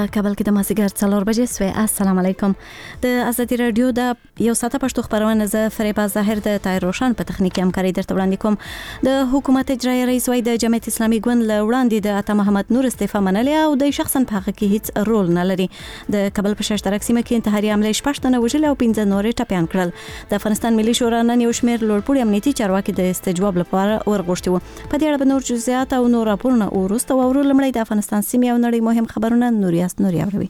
په کابل کې د مازیګر 4 بجې سوی. السلام علیکم. د ازادي رادیو د یو ساعته پښتو خبرونه ز فریبا ظاهر د تایر روشن په تخنیکی همکاري درته وړاندې کوم. د حکومت اجرایی رئیس وای د جمعیت اسلامي ګوند له وړاندې د عطا محمد نور استعفا منلې او د شخصا په حق کې هیڅ رول نه لري. د کابل په شاشترک سیمه کې انتحاري حمله شپږتنه وژل او 15 نورې ټپيان کړل. د افغانستان ملي شورا نن یو شمېر لوړپوړي امنیتي چارواکي د استجواب لپاره ورغوښتي وو. په دې اړه به نور جزئیات او نور راپورونه ورسته وورو. لمړی د افغانستان سیمې او نړۍ مهم خبرونه نوریاست نوري اوروي.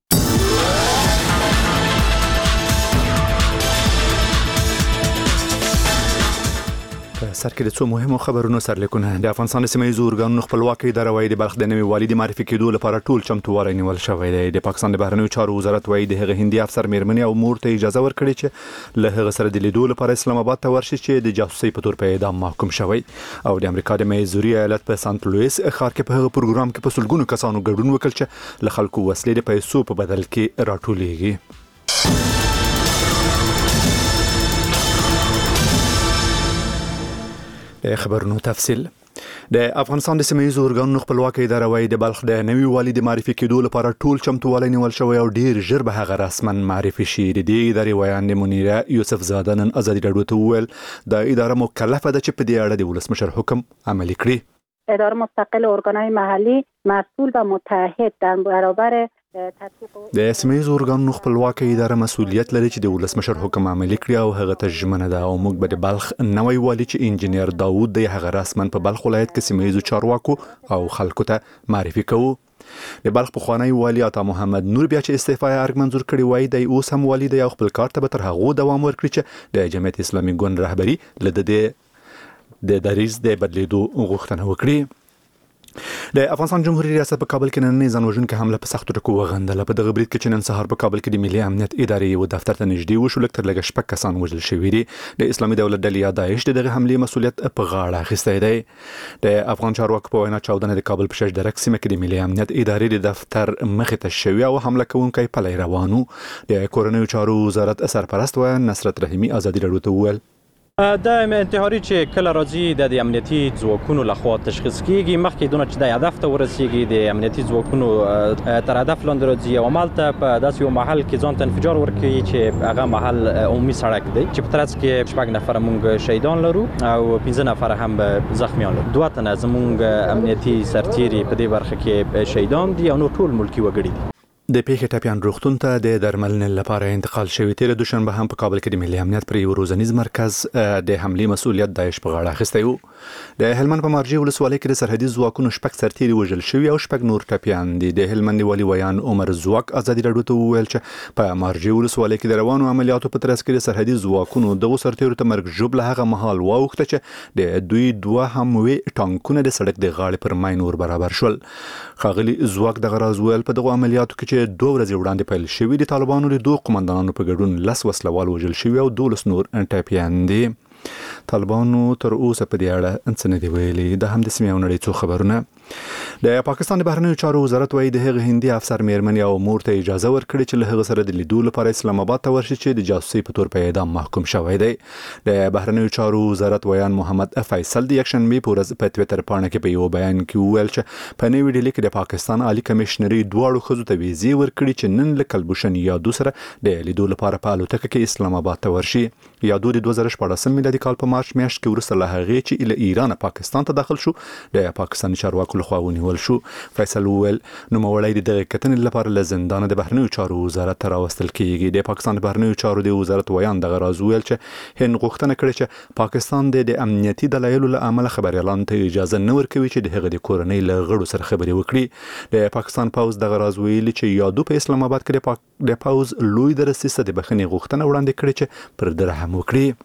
سر کې د څو مهمو خبرونو سرلیکونه. د افغانستان سیمه ییزو ارګانونو خپلواکي اداره وایي د بلخ د نوي والي د معرفي کېدو لپاره ټول چمتووالی نیول شوی دی. د پاکستان د بهرنیو چارو وزارت وایي د هغه هندي افسر میرمنې او مور ته اجازه ورکړي چې له هغه سره د لیدو لپاره اسلام آباد ته ورشي چې د جاسوسي په تور په اعدام محکوم شوی. او د امریکا د میزوري ایالت په سانت لوئیس ښار کې په هغه پروګرام کې په سلګونو کسانو ګډون وکړ چې له خلکو وسلې د پیسو په بدل کې راټولېږي. خبرونو تفصیل. د افغانستان د سیمه ییزو ارګانونو خپلواکي اداره وایي د بلخ د نوي والي د معرفي کېدو لپاره ټول چمتووالی نیول شوی او ډیر ژر به هغه رسما معرفي شي. د دې ادارې ویاند منیره یوسف زاده نن ازادي رادیو ته وویل د اداره مکلفه ده چې په دې اړه د ولسمشر حکم عملي کړي. اداره مستقل ارګانهای محلي مسئول و متحد در برابر د سیمه ییزو ارګانونو خپلواکي اداره مسؤلیت لري چې د ولسمشر حکم عملي کړي او هغه ته ژمنه ده. او موږ به د بلخ نوی والي چې انجنیر داوود دی هغه رسما په بلخ ولایت کې سیمه ییزو چارواکو او خلکو ته معرفي کوو. د بلخ پخوانی والي عطا محمد نور بیا چې استعفا یې ارګ منظور کړی وای دی اوس هم والي دی او خپل کار ته به تر هغه دوام ورکړي چې د جمعیت اسلامي ګوند رهبری له د دریز د بدلیدو غوښتنه وکړي. د افغانستان جمهوریت ریاست په کابل کې نن ځانوژونکې حمله په سختو ټکو وغندله. په دغه برید کې چې نن سهار په کابل کې د ملي امنیت ادارې یو دفتر ته نږدې وشو لږ تر لږه 6 کسان وژل شوي دي. د اسلامي دولت ډلې یا داعش دغه حملې مسؤلیت په غاړه اخیستی دی. د افغان چارواکو په وینا چاودنه د کابل په شاشدرک سیمه کې د ملي امنیت ادارې د دفتر مخې ته شوې او حمله کوونکی پلی روانو. د کورنیو چارو وزارت سرپرست و نصرت رحیمي ازادي رادیو ته وویل د انتحاري چې کله راځي د امنیتي ځواکونو لخوا تشخیص کیږي مخکې دونه چې د هدف ته ورسیږي د امنیتي ځواکونو تر هدف لاندې راځي او عملته په داسې یو محل کې ځان ته انفجار ورکوي چې هغه محل عمومي سړک دی چې په ترڅ کې 6 نفر موږ شهیدان لرو او 15 نفر هم زخمیان لرو. 2 تنه زموږ امنیتي سرتیري په دې برخه کې شهیدان دي او نو ټول ملکی وګړي دي. د پیښې ټپيان روغتون ته د درملنې لپاره انتقال شوی. تیر دوشنبه هم په کابل کې د ملي امنیت پر یو روزنیز مرکز د حملې مسؤلیت داعش په غاړه اخیستی و. د هلمند په مارجې ولسوالۍ کې د سرحدي ځواکونو 6 سرتیري وژل شوي او 6 نور ټپيان دي. د هلمند والي ویان عمر زواک ازادي رادیو ته وویل چې په مارجې ولسوالۍ کې د روانو عملیاتو په ترڅ کې د سرحدي ځواکونو دغه سرتیرو ته مرګ ژوبله هغه مهال واوښته چې د دوی 2 هموي ټانکونه د سړک د غاړې پر ماین ور برابر شول. خاغلی زواک دغه راز ویل په دغه عملیاتو کې چې 2 ورځې وړاندې پیل شوی د طالبانو له 2 قومندانانو په ګډون 10 وسلوال وژل شوي او 12 نور ټپيان دي. طالبانو تر اوسه په دې اړه څه نه دی ویلي. د هم د سیمې او نړۍ څو خبرونه. د پاکستان د بهرنیو چارو وزارت وایي د هغه هندي افسر میرمنې او مور ته اجازه ورکړي چې له هغه سره د لیدو لپاره اسلام آباد ته ورشي چې د جاسوسي په تور په اعدام محکوم شوی دی. د بهرنیو چارو وزارت ویان محمد فیصل د یکشنبه په ورځ په ټوئیټر باندې کې په یو بیان کې وویل چې په نوې ډیلي کې د پاکستان عالی کمشنري دواړو خزو ته ویزې ورکړي چې نن له کلبوشن یادو سره د لیدو لپاره په الوتکه کې اسلام آباد ته ورشي. یادو د 2014 میلادي کال په مارچ میاشت کې ورسره له هغې چې له ایران پاکستان ته داخل شو د پاکستاني چارواکو لخوا ونیول شو. فیصل وویل نوموړی د دغه کتنې لپاره له زندان د بهرنیو چارو وزارت ته راوستل کیږي. د پاکستان د بهرنیو چارو د وزارت ویان دغه راز ویل چې هند غوښتنه کړې چې پاکستان د امنیتي دلایلو له امله خبريالانو ته اجازه نه ورکوي چې د هغه د کورنۍ له غړو سره خبرې وکړي. د پاکستان پوز دغه راز ویلي چې یادو په اسلام آباد کې د پوز لوی درسیسه د بخښنې غوښتنه وړاندې کړې چې پر درهم وکړي.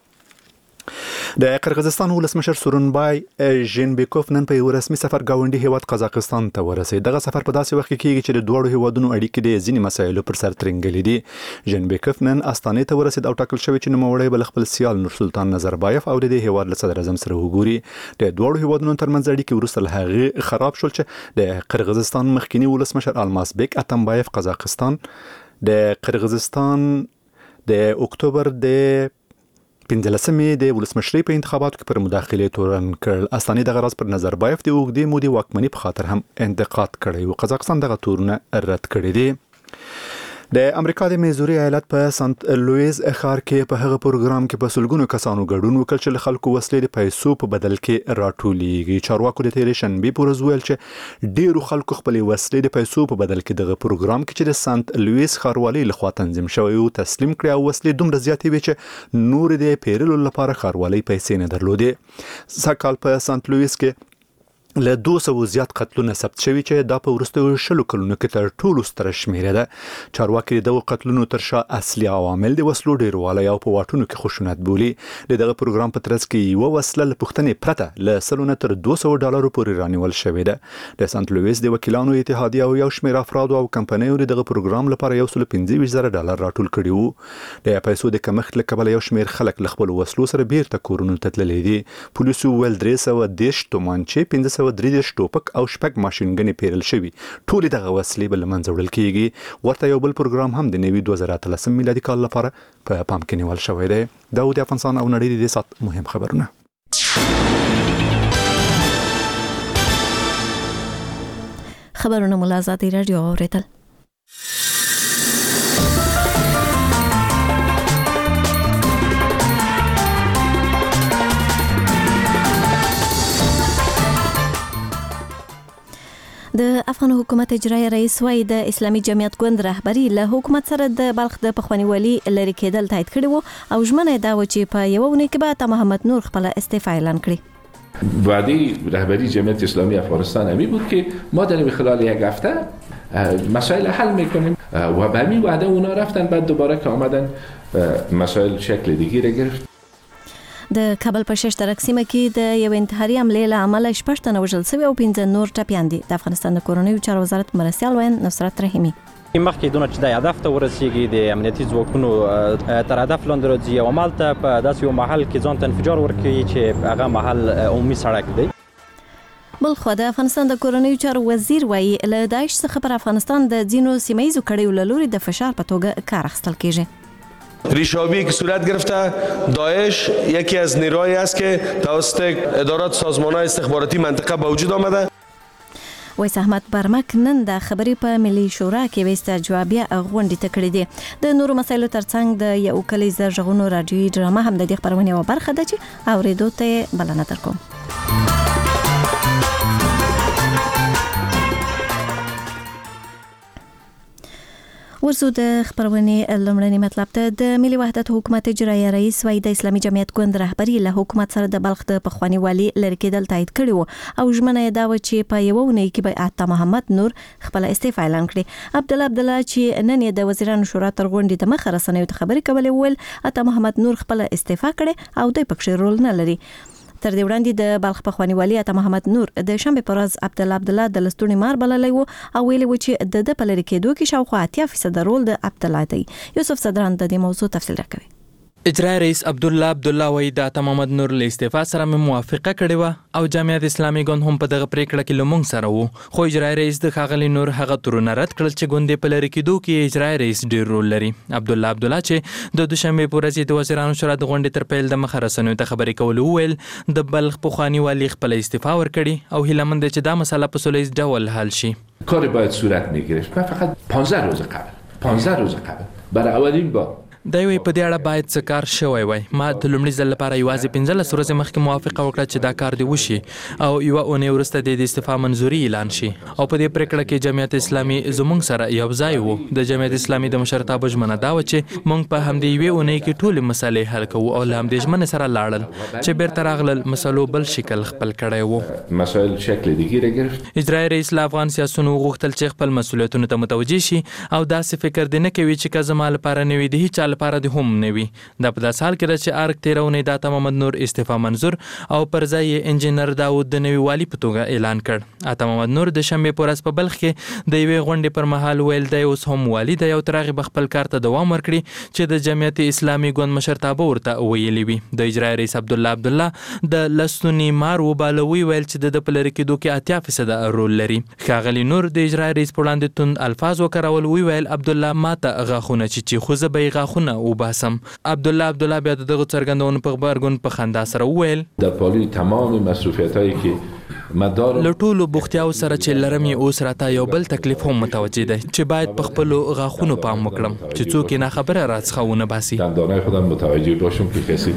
د قرغیزستان ولسمشر سورونبای ژینبیکوف نن په یو رسمي سفر گاونډي هیواد قزاقستان ته ورسید. دغه سفر په داسې وخت کې کیږي چې د دوه هیوادونو اړیکې د ځینې مسایلو پر سر ترنګلې دي. ژینبیکوف نن استانې ته ورسید او ټاکل شوی چې نوموړی بل خپل سیال نورسلطان نظربایف او د دې هیواد له صدر اعظم سره وګوري. د دوه هیوادونو ترمنځ اړیکې وروسته له هغه خراب شول چې د قرغیزستان مخکنی ولسمشر المازبek اتمبایف قزاقستان د قرغیزستان د اکتوبر د 15مې د ولسمشرۍ په انتخاباتو کې پر مداخله تورن کړل. استاني د غرض پر نظربایف د اوږدې مودې واکمنۍ په خاطر هم انتقاد کړی او قزاقستان دغه تورونه رد کړی دی. د امریکا د میزوري ایالت په سنت لویز ښار کې په هغه پروګرام کې په سلګونو کسانو ګډون وکړ چې له خلکو وسلې د پیسو په بدل کې راټولېږي. چارواکو د تېرې شنبې په ورځ ویل چې ډېرو خلکو خپلې وسلې د پیسو په بدل کې دغه پروګرام کې چې د سنت لویز ښاروالۍ لخوا تنظیم شوی او تسلیم کړي او وسلې دومره زیاتې وې چې نور د پیرلو لپاره ښاروالۍ پیسې نه درلودې. سږ کال په سنت لویز کې له 200 زیات قتلونه ثبت شوي چې دا په وروستیو 10 کلونو کې تر ټولو ستره شمیره ده. چارواکي دغه قتلونو تر شا اصلي عوامل د وسلو ډیروالی او په واټونو کې خشونت بولي. دغه پروګرام په ترڅ کې یو وسله له پوښتنې پرته له $100 تر $200 پورې رانیول شوې ده. د سنت لویس د وکیلانو اتحادیه او یو شمېر افراد او کمپنیو دغه پروګرام لپاره $125,000 راټول کړي وو. د پیسو د کمښت له کبله یو شمېر خلک له خپل وسلو سره بیرته کورونو ته تللي دي. پولیسو ویل 310 تومانچې 530 ټوپک او شپږ ماشینګنې پیرل شوي. ټول دغه وسلې به له منځه وړل کیږي. ورته یو بل پروګرام هم د نوي 2013 میلادي کال لپاره په پام کې نیول شوی دی. دا د افغانستان او نړۍ د سات مهم خبرونه. خبرونه ملازماتي رادیو اوریدل. د افغان حکومت اجرایی رئیس وايي د اسلامي جمعیت ګوند رهبری له حکومت سره د بلخ د پخوانی والی لری کېدل تایید کړي وو او ژمنه دا و چې په یو ونه کې به محمد نور خپل استعفا اعلان کړي. وعده رهبری جمعیت اسلامی افغانستان همی بود که ما در خلال یک هفته مسائل حل میکنیم و به همین وعده اونا رفتن. بعد دوباره که آمدن مسائل شکل دیگه را گرفت. د کابل په ششترک سیمه کې د یو انتحاري حملې له امله 6 تنه وژل شوي او 15 نور ټپیان دي. د افغانستان د کورنیو چارو وزارت مرستیال وین نصرت رحیمي مخکې دونه چې د هدف ته ورسیږي د امنیتي ځواکونو تر هدف لاندې راځي او مالته په داسې یو محل کې ځان ته انفجار ورکوي چې هغه محل عمومي سړک دی. بلخو د افغانستان د کورنیو چارو وزیر وایي له داعش څخه پر افغانستان د ځینو سیمه‌ییزو کړیو له لوري د فشار په توګه کار اخیستل کیږي. ریشه‌یابی که صورت گرفته داعش یکی از نیروهایی است که توسط ادارات سازمان‌های استخباراتی منطقه به وجود آمده. وایس احمد برمک نن د خبرې په ملي شورا کې وسته جوابیه غونډه تکړه دي. د نورو مسایلو ترڅنګ د یو کلیز ژغونو رادیوي ډرامه هم د دې خبرونه یو برخه ده چې اوریدو ته بلنه درکوم. ورسو د خبرونې لومړنی مطلب ته د ملي وحدت حکومت اجرایی رئیس وايي د اسلامي جمعیت ګوند رهبری له حکومت سره د بلخ د پخوانی والی لری کېدل تایید کړي وو او ژمنه یې دا و چې په یو ونه کې به عطا محمد نور خپل استعفا اعلان کړي. عبدالله چې نن یې د وزیرانو شورا تر غونډې د مخه رسنیو ته خبرې کولې ویل عطا محمد نور خپل استعفا کړي او دوی پکې رول نه لري. تر دې وړاندې د بلخ پخوانی والی عطا محمد نور د شنبه پر ورځ عبدالله د لستونی مار بللی وو او ویلي و چې د په لری کېدو کې شاوخوا 80% رول د عبدالله دی. یوسف صدران د دې موضوع تفصیل راکوي. اجرایی رئیس عبدالله وایي د عطا محمد نور له استعفا سره موافقه کړې و او جمعیت اسلامي ګوند هم په دغه پریکړه کې لمونږ سره وو. خو اجرایی رئیس د ښاغلي نور هغه تورونه رد کړل چې ګوند په لری کېدو کې اجرایی رئیس ډیر رول لري. عبدالله چې د دوشنبه په ورځ د وزیرانو شورا د غونډې تر پیل د مخه رسنیو ته خبرې کول ویل د بلخ پخوانی والی خپل استعفا ورکړي او هیله مند چې دا مسله په سولیز ډول حل شي. کار باید صورت میگرفت. من فقط 15 روز قبل برای اولین بار دا وی په دې اړه باید څه کار شوی وای. ما د لومړي ځل لپاره یوازې 15 ورځې مخکې موافقه وکړه چې دا کار دی وشي او یو اونۍ وروسته د استعفا منظوري اعلان شي او په دې پریکړه کې جمعیت اسلامي زموږ سره یو ځای وو. د جمعیت اسلامي د مشرتابه ژمنه دا و چې موږ په همدې یوې اونۍ کې ټولې مسلې حل کوو او له همدې ژمنې سره لاړل چې بیرته راغلل مسلو بل شکل خپل کړی وو. مسائل شکل دیگه گرفت. اجرایی رئیس له افغان سیاسيونو غوښتل چې خپل مسؤلیتونو ته متوجي شي او داسې فکر دی نه کوي چې که زما لپاره نه وي د هیچا لپاره د هم نه وي. دا په داسې حال کې ده چې ارګ 13 د عطا محمد نور استعفا منظور او پر ځای انجینر داود د نوي والی په توګه اعلان کړ. عطا محمد نور د شنبه په ورځ په بلخ کې د یوې غونډې پر مهال ویل دی اوس هم والی دی او تر هغې خپل کار ته دوام ورکړي چې د جمعیت اسلامي ګوند مشرتابه ورته ویلي وي. د اجرایی رئیس عبدالله د لستونی مار وبالوي ویل چې د په لری کېدو کې 80% رول لري. ښاغلي نور د اجرایی رئیس په وړاندې توند الفاظ وکارول ویل عبدالله ماته غاښونه چې خو زه به یې غاښونه پیغامونه وباسم. عبد الله بیا دغه څرګندونو په خبرګون په خندا سره وویل در پالوی تمام مصروفیت‌هایی که له ټولو بوختیاو سره چې لرم یې اوس راته یو بل تکلیف هم متوجه دی چې باید په خپلو غاښونو پام وکړم چې څوک یې ناخبره راڅخه ونه باسي. دندانهای خودم متوجه باشم که کسی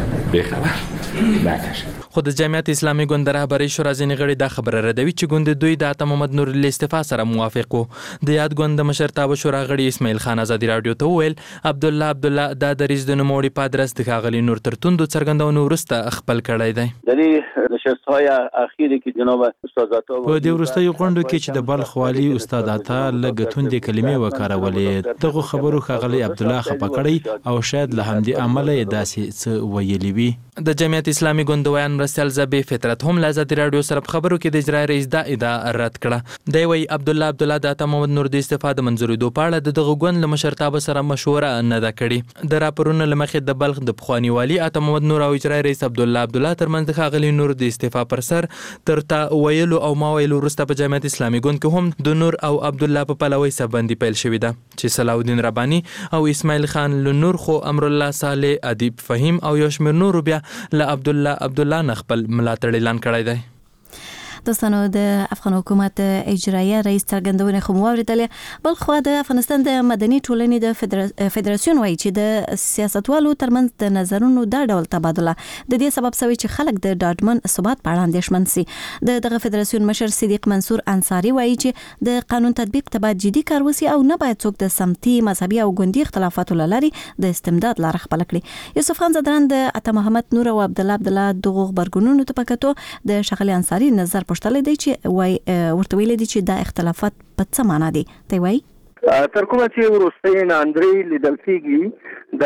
بخبر نکشه. خو د جمعیت اسلامي ګوند رهبرۍ شورا ځینې غړي دا خبره ردوي چې ګوند دوی د عطا محمد نور له استعفا سره موافق وو. د یاد ګوند د مشرتابه شورا غړي اسماعیل خان ازادي رادیو ته وویل عبد الله دا دریځ د نوموړي پادرس د ښاغلي نور تر توندو څرګندونو وروسته خپل کړی دی. د نشست‌های اخیری که جناب استاد عطا په دې وروستیو غونډو کې چې د بلخ والي استاد عطا لږ توندې کلمې وکارولې، دغه خبرو ښاغلي عبد الله خپه کړی او شاید له همدې امله یې داسې څه ویلي وي. د جمعیت اسلامي ګوند ویان مرستیال زبی فطرت هم له ازادي رادیو سره په خبرو کې د اجرایي رئیس دا ادعا رد کړه. دی وایي عبد الله د عطا محمد نور د استعفا د منظورېدو په اړه د دغه ګوند له مشرتابه سره مشوره نه ده کړې. د راپورونو له مخې د بلخ د پخواني والي عطا محمد نور او اجرایي رئیس عبد الله ترمنځ د ښاغلي نور د استعفا پر سر تر تا ویلو او ما ویلو وروسته په جمعیت اسلامي ګوند کې هم د نور او عبد الله په پلوي سبندي پیل شوې ده چې صلاح الدین رباني او اسماعیل خان له نور خو امر الله صالح ادیب فهیم او یو شمېر نور بیا له عبد الله نه خپل ملاتړ اعلان کړی دی. دوستانو د افغان حکومت اجرایه رئیس څرګندونه خو موریدلې. بل خو د افغانستان د مدني ټولنې د فدراسیون وایي چې د سیاستوالو ترمنځ د نظرونو دا ډول تبادله د دې سبب شوی چې خلک د ډاډمن ثبات په اړه اندېښمن سي. دغه فدراسیون مشر صدیق منصور انصاری وایي چې د قانون تطبیق ته باید جدي کار وشي او نه باید څوک د سمتي مذهبي او ګوندي اختلافاتو لارې د استمداد لار خپل کړي. یوسف خان زدران د عطا محمد نور او عبد الله دغه خبرګونونو ته پکاتو د شغلی انصاری نظر پښتل دی چې وای ورته ویل دي چې دا اختلافات په څه معنا دي. ته وای تر کومه چې وروستي ناندري لیدل کېږي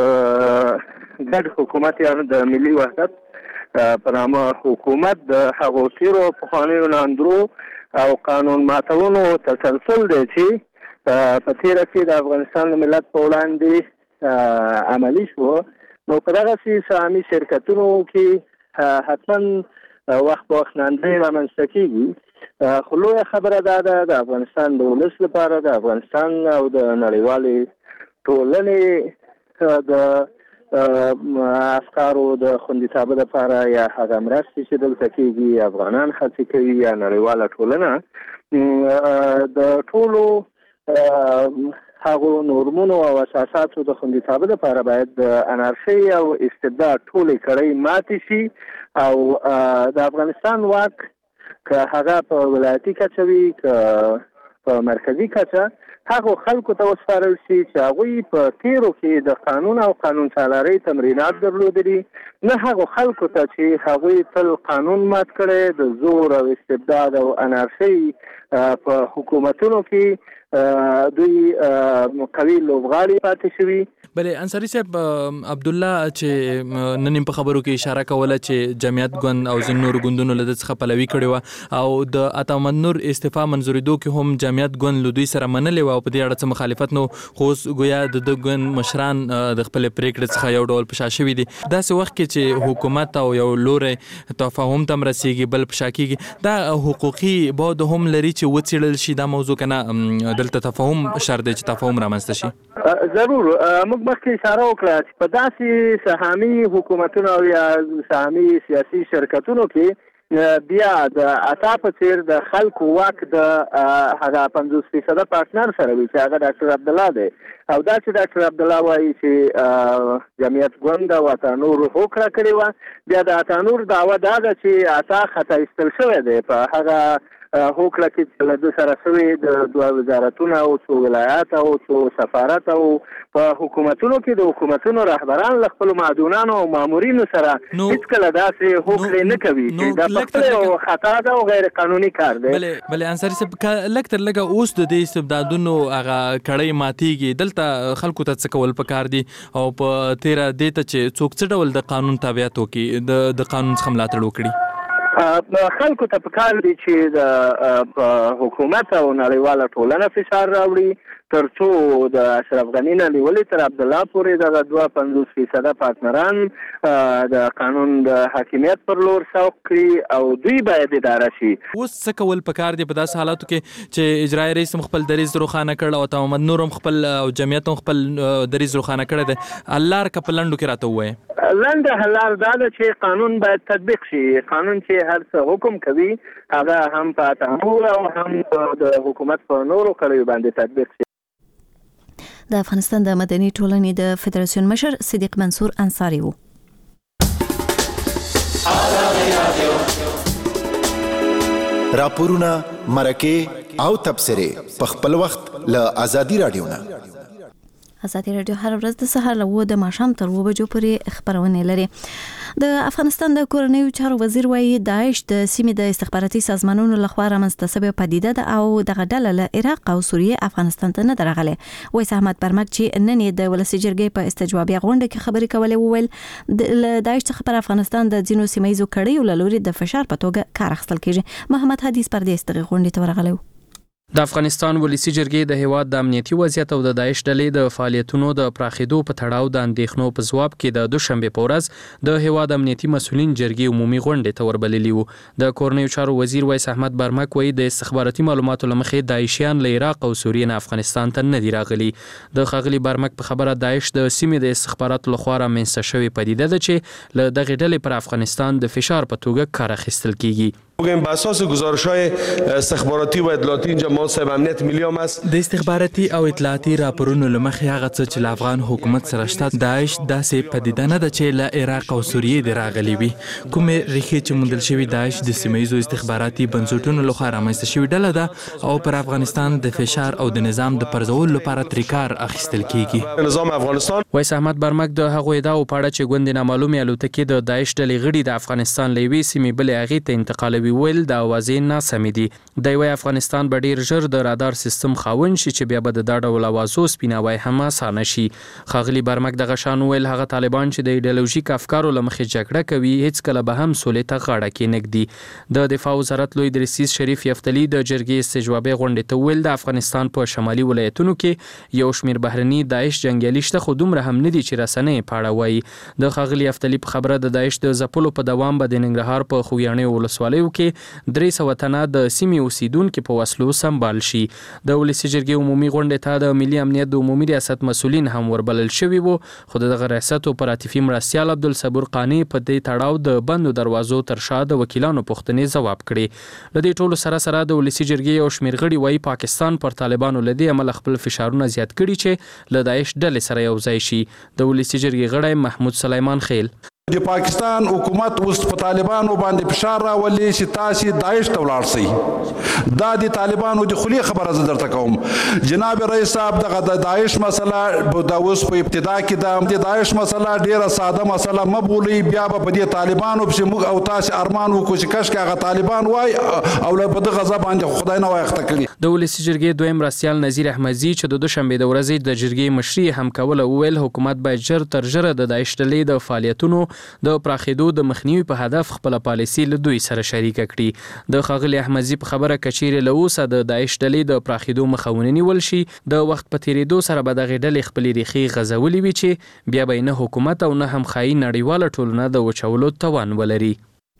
د ګډ حکومت یا د ملي وحدت په نامه حکومت د هغو تیرو پخوانیو ناندرو او قانون ماتونو تسلسل دی چې په تیره کې د افغانستان ملت په وړاندې عملي شو. نو په دغسې سهامي شرکتونو کې حتما وخت په وخت ناندري رامنځته کېږي. خو لویه خبره دا ده د افغانستان د ولس لپاره د افغانستان او د نړیوالې ټولنې د افکارو د خوندیتابه لپاره یا هغه مرستې چې دلته کېږي افغانان هڅې کوي یا نړیواله ټولنه د ټولو هغو نورمونو او اساساتو د خوندیتابه لپاره باید د انارشي او استبداد ټولې کړۍ ماتې شي او د افغانستان واک که هغه په ولایتي کچه وي که په مرکزي کچه هغو خلکو ته وسپارل شي چې هغوی په تیرو کې د قانون او قانون سالارۍ تمرینات درلودلي، نه هغو خلکو ته چې هغوی تل قانون مات کړی د زور او استبداد او انارشي په حکومتونو کې دوی قوي لوبغاړي پاتې شوي. بلې انصاري صاحب عبد الله چې نن په خبرو کې اشاره کوله چې جمعیت ګوند او ځینو نورو ګوندونو له ده څخه پلوي کړې وه او د عطا محمد نور استعفا منظورېدو کې هم جمعیت ګوند له دوی سره منلې وه او په دې اړه څه مخالفت نو خو اوس ګویا د ده ګوند مشران د خپلې پرېکړې څخه یو ډول په شا شوي دي. داسې وخت کې چې حکومت او یو لوری تفاهم ته هم رسېږي بل په شا کېږي، دا حقوقي بعد هم لري چې وڅېړل شي دا موضوع که نه دلته تفاهم شرط دی چې تفاهم رامنځته شي؟ ضرور. موږ مخکې اشاره وکړه چې په داسې سهامي حکومتونو او یا سهامي سیاسي شرکتونو کې بیا د عطا په څېر د خلکو واک د هغه 50% پارټنر سره وي چې هغه ډاکټر عبدالله دی او دا چې ډاکټر عبدالله وایي چې جمعیت ګوند او عطا نور هوکړه کړې وه، بیا د عطا نور دعوه دا ده چې عطا خطا ایستل شوی دی په هغه هوکړه کې چې له ده سره شوې د دوه وزارتونه او څو ولایات او څو سفارت او په حکومتونو کې د حکومتونو رهبران له خپلو معدونانو او مامورینو سره هېڅکله داسې هوکړې نه کوي چې دا په خپله یو خطا ده او غیر قانوني کار دی. بلې انصاري صاحب لږ تر لږه اوس د دې استبدادونو هغه کړۍ ماتېږي، دلته خلکو ته څه کول پکار دي او په تیره دې ته چې څوک څه ډول د قانون تابعیت وکړي د قانون څخه ملاتړ وکړي؟ خلکو ته پکار دي چې د حکومت او نړیواله ټولنه فشار راوړي، ترڅو د اشرف غنی نه نیولې تر عبدالله پورې دغه 52% پارتنران د قانون د حاکمیت پر لور سوق کړي او دوی باید اداره شي. اوس څه کول پکار دی په داسې حالاتو کې چې اجرایي رئیس خپل دریځ روښانه کړ او محمد نور هم خپل او جمعیت هم خپل دریځ روښانه کړی دی؟ الله رکه په لنډو کې راته ووایه. لنډه حل لار دا ده چې قانون باید تطبیق شي. قانون چې هر څه حکم کوي هغه هم په تحمل او هم د حکومت په نورو کړیو باندې تطبیق شي. د افغانستان د مدني ټولنې د فدراسیون مشر صدیق منصور انصاری وو. راپورونه مرکه او تبصره په خپل وخت له ازادي رادیو نه. ازادي رادیو هر ورځ د سهار له 9 د ماښام تر 2 بجو پورې خبرونه لري. د افغانستان د کورنیو چارو وزیر وایي داعش د سیمې د استخباراتي سازمانونو لخوا رامنځته شوې پدیده ده او دغه ډله له عراق او سوریې افغانستان ته نه درغله. وایي احمد برمک چې نن یې د ولسي جرګې په استجوابي غونډه کې خبرې کولې وویل د داعش څخه پر افغانستان د ځینو سیمایي کړیو له لوري د فشار په توګه کار اخیستل کیږي. محمد حدیث پردیس دغه غونډې ته ورغلی. د افغانستان ولسی جرګې د هیواد د امنیتي وضعیت او د داعش ډلې د فعالیتونو د پراخېدو په تړاو د اندېښنو په ځواب کې د دوشنبه په ورځ د هیواد امنیتي مسؤلین جرګې عمومي غونډې ته وربللي وو. د کورنیو چارو وزیر وایس احمد برمک وایي د استخباراتي معلوماتو لمخې داعشیان له عراق او سوریې نه افغانستان ته نه دي راغلي. د ښاغلي برمک په خبره داعش د سیمې د استخباراتو لخوا رامنځته شوې پدیده ده چې له دغې ډلې پر افغانستان د فشار په توګه کار اخیستل کیږي. بگیم به اساس گزارش‌های استخباراتی و اطلاعاتی اینجا ما صاحب امنیت ملی هم است. د استخباراتي او اطلاعاتي راپورونو لمخې هغه څه چې له افغان حکومت سره شته داعش داسې پدیده نه ده چې له عراق او سوریې د راغلي وي. کومې ریښې چې موندل شوي داعش د سیمه‌ییزو استخباراتي بنسټونو لخوا رامنځته شوې ډله ده او پر افغانستان د فشار او د نظام د پرځولو لپاره ترې کار اخیستل کیږي. نظام افغانستان وایس احمد برمک د هغو ادعاو په اړه چې ګوندې نامعلومې الوتکې د داعش ډلې غړي د افغانستان له یوې سیمې بلې هغې ته انتقالوي ویل د اوازې ناسمې دي. د یوه افغانستان به ډیر ژر د رادار سیستم خاوند شي چې بیا به د دا ډول اوازو سپیناوی هم اسانه شي. ښاغلي برمک دغه شان ویل هغه طالبان چې د ایډیولوژیک افکارو له مخې جګړه کوي هیڅکله به هم سولې ته غاړه کېنږدي. د دفاع وزارت لوی درسیز شریف یفتلي د جرګې استجوابي غونډې ته ویل د افغانستان په شمالي ولایتونو کې یو شمېر بهرني داعش جنګیالي شته خو دومره هم نه دي چې رسنۍ په اړه وایي. د ښاغلي یفتلي په خبره د داعش د ځپلو په دوام به د ننګرهار په خوږیاڼیو ولسوالیو کې 300 تنه د سیمې اوسیدونکو په وسلو سمبال شي. د ولسی جرګې عمومي غونډې ته د ملي امنیت د عمومي ریاست مسؤلین هم وربلل شوي وو خو دغه ریاست اپراتیفي مرستیال عبدالصبور قانی په دې تړاو د بندو دروازو تر شا د وکیلانو پوښتنې ځواب کړي. له دې ټولو سره د ولسی جرګې یو شمېر غړي وایي پاکستان پر طالبانو له دې عمله خپل فشارونه زیات کړي چې له داعش ډلې سره یو ځای شي. د ولسی جرګې غړی محمود سلیمان خیل د پاکستان حکومت اوس په طالبانو باندې فشار راولي چې تاسو داعش ته ولاړ شئ. دا د طالبانو د خلی خبره زه درته کوم. جناب رئیس صاحب دغه د داعش مسله د اوس په ابتدا کې د داعش مسله ډیره ساده مسله مبولي بیا په دې طالبانو په موږ او تاسو ارمان وکړو چې کاش هغه طالبان وای او له بده غضب باندې خدای نه وایخته کړي. د ولسی جرګې دویم مرستیال نذیر احمدزي چې د دوشنبه د ورځې د جرګې مشري هم کوله ویل حکومت باید ژر تر ژره د داعش ډلې د فعالیتونو د پراخېدو د مخنیوي په هدف خپل پالیسي له دوی سره شریک کړي. د ښاغلي احمدزي په خبره کچېرې له اوسه د داعش ډلې د پراخېدو مخه ونیول شي د وخت په تیریدو سره به دغې ډلې خپلې ریښې غځولې وي چې بیا به نه حکومت او نه هم ښایي نړیواله ټولنه د وچولو توان ولري.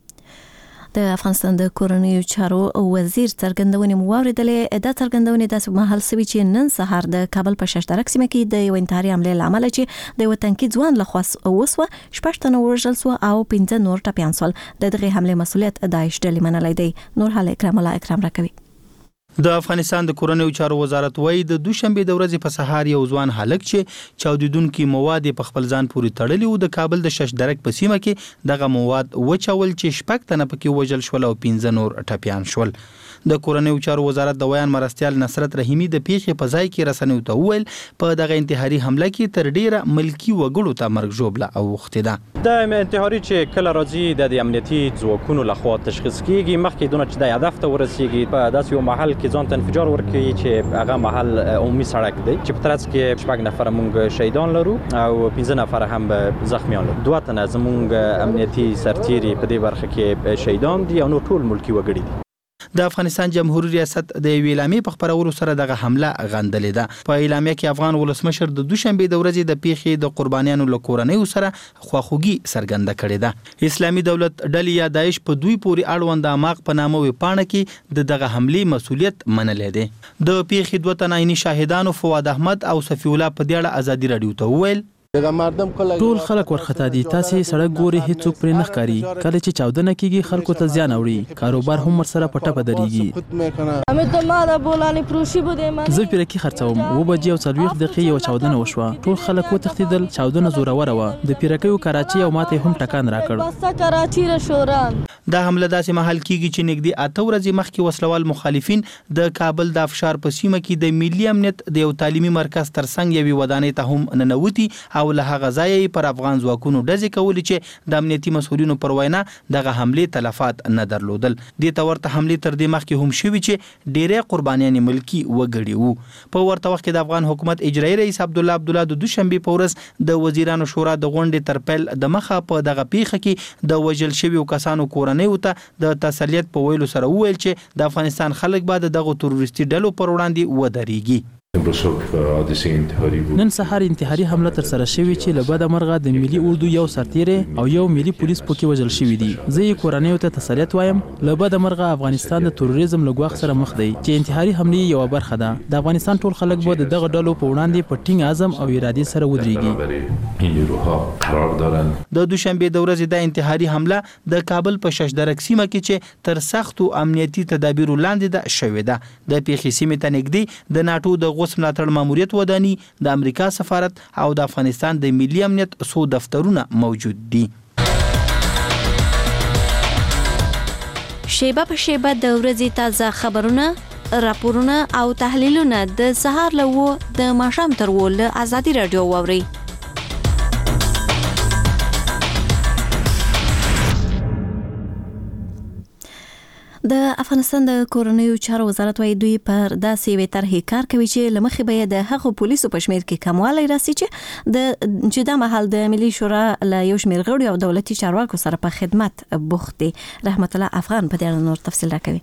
د افغانستان د کورنیو چارو وزیر څرګندونې مو واوریدلې. دا څرګندونې داسې مهال سوي چې نن سهار د کابل په ششترک سیمه کې د یو انتحاري حملې له امله چې د یو تنکي ځوان لخوا وسوه 6 تنه وژل سوه او 15 نور ټپیان سول. د دغې حملې مسؤلیت داعش ډلې منلی دی. نور حال اکرام الله اکرام راکوي. د افغانستان د کورنیو چارو وزارت وایي د دوشنبه د ورځې په سهار یو ځوان هلک چې چاودیدونکي مواد په خپل ځان پورې تړلي وو د کابل د ششدرک په سیمه کې دغه مواد وچول چې 6 تنه پکې وژل شول او 15 نور ټپیان شول. د کورنیو چارو وزارت د ویان مرستیال نصرت رحیمی د پیښې په ځای کې رسنیو ته وویل په دغه انتحاري حمله کې تر ډیره ملکی وګړو ته مرګ ژوبله اوښتې ده. د انتحاري چې کله راځي د امنیتي ځواکونو لخوا تشخیص کیږي مخکې دونه چې د هدف ته ورسیږي په داسې یو محل کې ځان ته انفجار ورکوي چې هغه محل عمومي سړک دی چې په ترڅ کې 6 نفر موږ شهیدان لرو او 15 نفر هم زخمیان لرو. 2 تنه زموږ امنیتي سرتیري په دې برخه کې شهیدان دي او نور ټول ملکی وګړي دي. د افغانستان جمهوریت ریاست د اعلامیې په خبرولو سره دغه حمله غندلې ده. په اعلامیه کې افغان ولسمشر د دوشنبه د ورځې د پیښې د قربانیانو له کورنیو سره خواخوږي څرګنده کړې ده. اسلامي دولت ډلې یا داعش په دوی پورې اړوند اماق په نامه وپاڼه کې د دغه حملې مسؤلیت منلې ده. د پیښې دوه تنه عیني شاهدانو فواد احمد او صفی الله په دې اړه ازادي رادیو ته وویل ټول خلک ورختا دي، تاسو سړک ګوري هیڅوک پرې نه ښکاري. کله چې چاودنه کیږي خلکو ته زیان اوړي، کاروبار هم ورسره پټه بدريږي. زه پیرکی خرڅوم، و بجې او 40 دقیقې یو چاودنه وشوه. ټول خلک وتښتیدل، چاودنه زوروره وه. د پیرکیو کراچي او ماته هم ټکان راکړ. دا حمله داسې محل کیږي چې نږدې 8 ورځې مخکې وسلوال مخالفین د کابل د افشار په سیمه کې د ملي امنیت د یو تعلیمي مرکز ترڅنګ یوې ودانۍ ته هم ننوتي او له هغه ځایه پر افغان ځواکونو ډزې کولې چې د امنیتي مسؤلینو پر وینا دغه حملې تلفات نه درلودل. دې ته ورته حملې تر دې مخکې هم شوي چې ډېرې قربانیانې ملکي وګړي وو. په ورته وخت کې د افغان حکومت اجرایي رئیس عبدالله د دوشنبې په ورځ د وزیرانو شورا د غونډې تر پیل د مخه په دغه پیښه کې د وژل شویو کسانو کورنیو ته د تسلیت په ویلو سره وویل چې د افغانستان خلک به دغه تروریستي ډلو پر وړاندې ودرېږي. نن سهار انتحاري حمله تر سره شوې چې له بده مرغه د ملي اردو یو سرتیری او یو ملي پولیس پکې وژل شوي دي. زه یې کورنیو ته تسلیت وایم. له بده مرغه افغانستان د تروریزم له ګواښ سره مخ دی چې انتحاري حملې یو برخه ده. د افغانستان ټول خلک به دغه ډلو په وړاندې په ټینګ عزم او ارادې سره ودرېږي. د دوشنبه د ورځې د انتحاري حمله د کابل په ششدرک سیمه کې چې تر سختو امنیتي تدابیرو لاندې ده شوې ده. د پیښې سیمې ته نږدې د ناتو د غوث ملاتړ ماموریت وداني، د امریکا سفارت او د افغانستان د ملي امنیت څو دفترونه موجود دي. شیبه په شیبه د ورځې تازه خبرونه، راپورونه او تحلیلونه د سهار له 9 د ماښام تر 10 له ازادي رادیو واورئ. د افغانستان د کورنیو چارو وزارت وايي دوی پر داسې وی طرحې کار کوي چې لمخې به د هغو پولیسو په شمیر کې کموالی راسي چې د مهال د ملي شورا له یو شمیر غړو او دولتي چارواکو سره په خدمت بوخت دي. رحمت الله افغان په دې اړه نور تفصیل راکوي.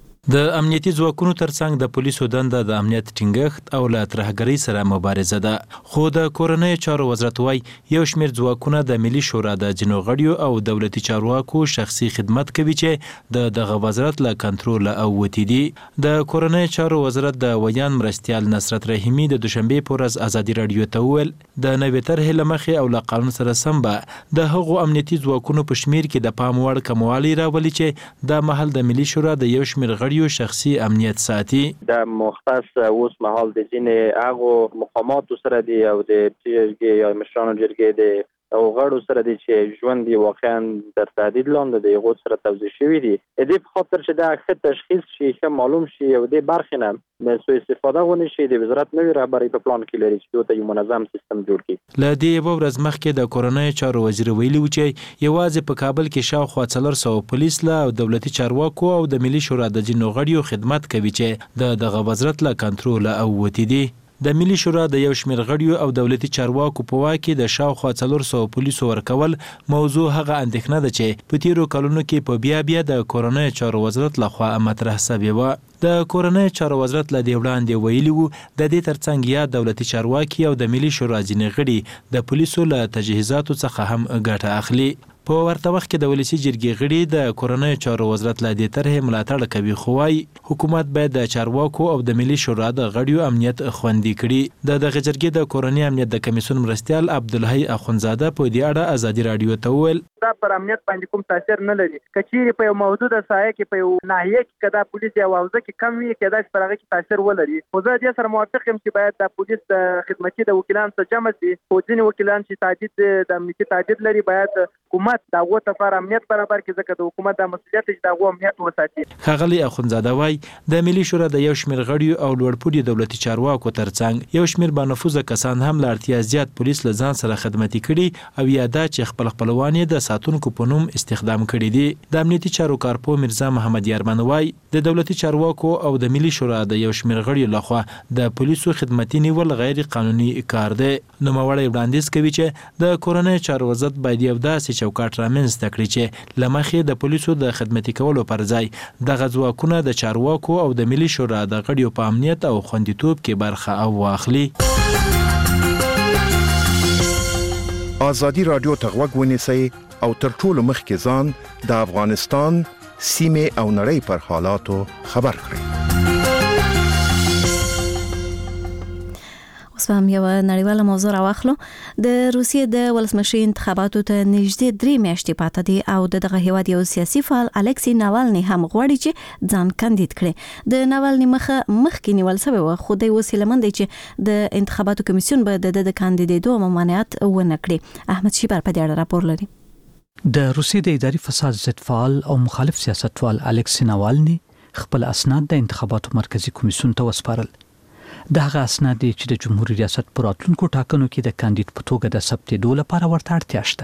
د امنیتي ځواکونو ترڅنګ د پولیسو دنده د امنیت ټینګښت او له ترهګرۍ سره مبارزه ده. خو د کورنیو چارو وزارت وايي یو شمیر ځواکونه د ملي شورا د ځینو غړیو او دولتي چارواکو شخصي خدمت کوي چې دغه وزارت له کنټرول او وتی دي. د کورنیو چارو وزارت د ویان مرستیال نصرت رحیمي د دوشنبه په ورځ ازادي رادیو ته وویل د نوې طرحې له مخې او له قانون سره سم به د هغو امنیتي ځواکونو په شمیر کې د پام وړ کموالی راولي چې د محل د ملي شورا د یو شمیر غړیو شخصي امنیت ساتي. د مختص اوس مهال د ځینې هغو مقاماتو سره دی او د جرګې یا مشرانو جرګې د او غړو سره دي چې ژوند دی واقعا در تهدید لاندې دی غو سره توضیح شوی دي. دې په خاطر چې دا ښه تشخیص شي، ښه معلوم شي او د برخې نه د سوء استفاده ونه شي، د وزارت نوې رهبري په پلان کې لري چې دوی یو منظم سیستم جوړ کړي. له دې یو ورځ مخکې د کورنیو چارو وزیر ویلي و چې یوازې په کابل کې شاوخوا 400 پولیس له دولتي چارواکو او د ملي شورا د ځینو غړیو خدمت کوي چې دغه وزارت له کنټرول او وتی دي. د ملي شورا د یو شمیر غړیو او دولتي چارواکو په واک کې د شاوخوا 400 پولیسو ورکول موضوع هغه اندېښنه ده چې په تیرو کلونو کې په بیا د کورنیو چارو وزارت لخوا مطرح شوې وه. د کورنیو چارو وزارت له دې وړاندې ویلي وو د دې ترڅنګ یا دولتي چارواکي او د ملي شورا ځینې غړي د پولیسو له تجهیزاتو څخه هم ګټه اخلي. په ورته وخت کې د ولسی جرګې غړي د کورنیو چارو وزارت له دې طرحې ملاتړ کوي، خو وايي حکومت باید د چارواکو او د ملي شورا د غړیو امنیت خوندي کړي. د دغه جرګې د کورنۍ امنیت د کمیسیون مرستیال عبدالحی اخونزاده په دې اړه ازادي رادیو ته وویل دا پر امنیت باندې کوم تاثیر نه لري. کچېری په یو محدوده سایه کې په یو ناحیه کې کدا پولیس یا حوزه کې کم وي کدا چې پرغه کې تاثیر ولري. خو زه دې سره موافق یم چې باید د پولیس د خدمتي د وکیلانو څخه جمع شي. خو ځینې وکیلان چې تعدید د امنیتي تعدید لري باید حکومت دغه لپاره امنیت برابر کړي ځکه د حکومت د مسؤلیت چې دغه امنیت وساتي. ښاغلي اخونزاده وايي د ملي شورا د یو شمیر غړیو او لوړپوړي دولتي چارواکو ترڅنګ یو شمیر بانفوذه کسان هم له اړتیا زیات پولیس له ځان سره خدمتي کړي او یا دا چې خپلوان د ساتونکو په نوم استخدام کړي دي. د امنیتي چارو کارپو مرزا محمد یارمن وايي د دولتي چارواکو او د ملي شورا د یو شمیر غړیو لخوا د پولیسو خدمتي نیول غیر قانوني کار دی. نوموړی وړاندیز کوي چې د کورنیو چارو وزارت باید یو داسې چوکاټ چوکاټ رامنځته کړي چې لمخې د پولیسو د خدمتي کولو پر ځای دغه ځواکونه د چارواکو او د ملي شورا د غړیو په امنیت او خوندیتوب کې برخه واخلي. ازادي رادیو ته غوږ ونیسئ او تر ټولو مخکې ځان د افغانستان سیمه او نړۍ پر حالاتو خبر کړئ. اوس هم یو نړیواله موضوع راواخلو. د روسیې د ولسمشر انتخاباتو ته نږدې 3 میاشتې پاتې دي او دغه هیواد یو سیاسي فعال الکسی ناوالني هم غواړي چې ځان کاندید کړي. د ناوالني مخکې نیول شوی و، خو د وسیلمن دی چې د انتخاباتو کمیسیون به د کاندیدېدو ممانعت ونه کړي. احمد شیبر په دې اړه راپور لري. د روسیې د اداري فساد ضد فعال او مخالف سیاستوال الکسی ناوالني خپل اسناد د انتخاباتو مرکزی کمیسیون ته وسپارل. دغه اسناد چې د جمهوریت ریاست پر راتلونکو ټاکنو کې د کاندید په توګه د ثبتېدو لپاره ورته اړتیا شته.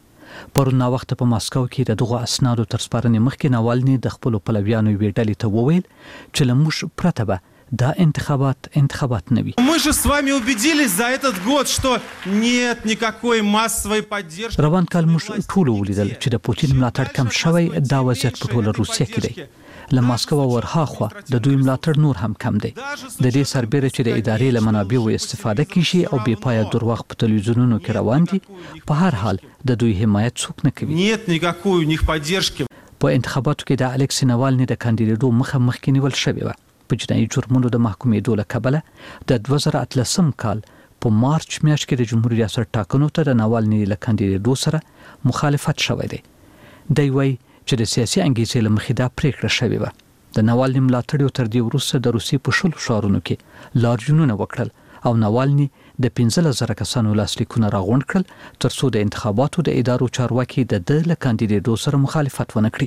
پرون وخت په ماسکو کې دغه اسنادو تر سپارنې مخکې ناوالني د خپل پلویانو ویډلې ته وویل چې لموږ پرته به دا انتخابات نه وي. Мы же с вами убедились за этот год, что нет никакой массовой поддержки. روان کال موږ ټول ولیدل چې د پوتین ملاتړ کم شوی، دا وضعیت په ټوله روسیه کې دی. له ماسکو ورهاخوا د دوی ملاتړ نور هم کم دی. د دې سربېره چې د ادارې له منابعو استفاده کیږي او بې پایه دروغ په تلویزیونونو کې روان دي، په هر حال د دوی حمایت څوک نه کوي. Нет никакой у них поддержки. په انتخاباتو کې د الکسی ناوالني د کاندیدېدو مخکې نیول شوی و. په جنایي جرمونو د محکومېدو له کبله د 2013 کال په مارچ میاشت کې د جمهوریت ریاست ټاکنو ته د ناوالني له کاندیدېدو سره مخالفت شوی دی. دی وایي چې د سیاسي انګیزې له مخې دا پریکړه شوې وه. د ناوالني ملاتړیو تر دې وروسته د روسیې په 10 ښارونو کې لاریونونه وکړل او ناوالني د 15,000 کسانو لاسلیکونه راغونډ کړل ترڅو د انتخاباتو د ادارو چارواکي د له کاندیدېدو سره مخالفت ونه کړي.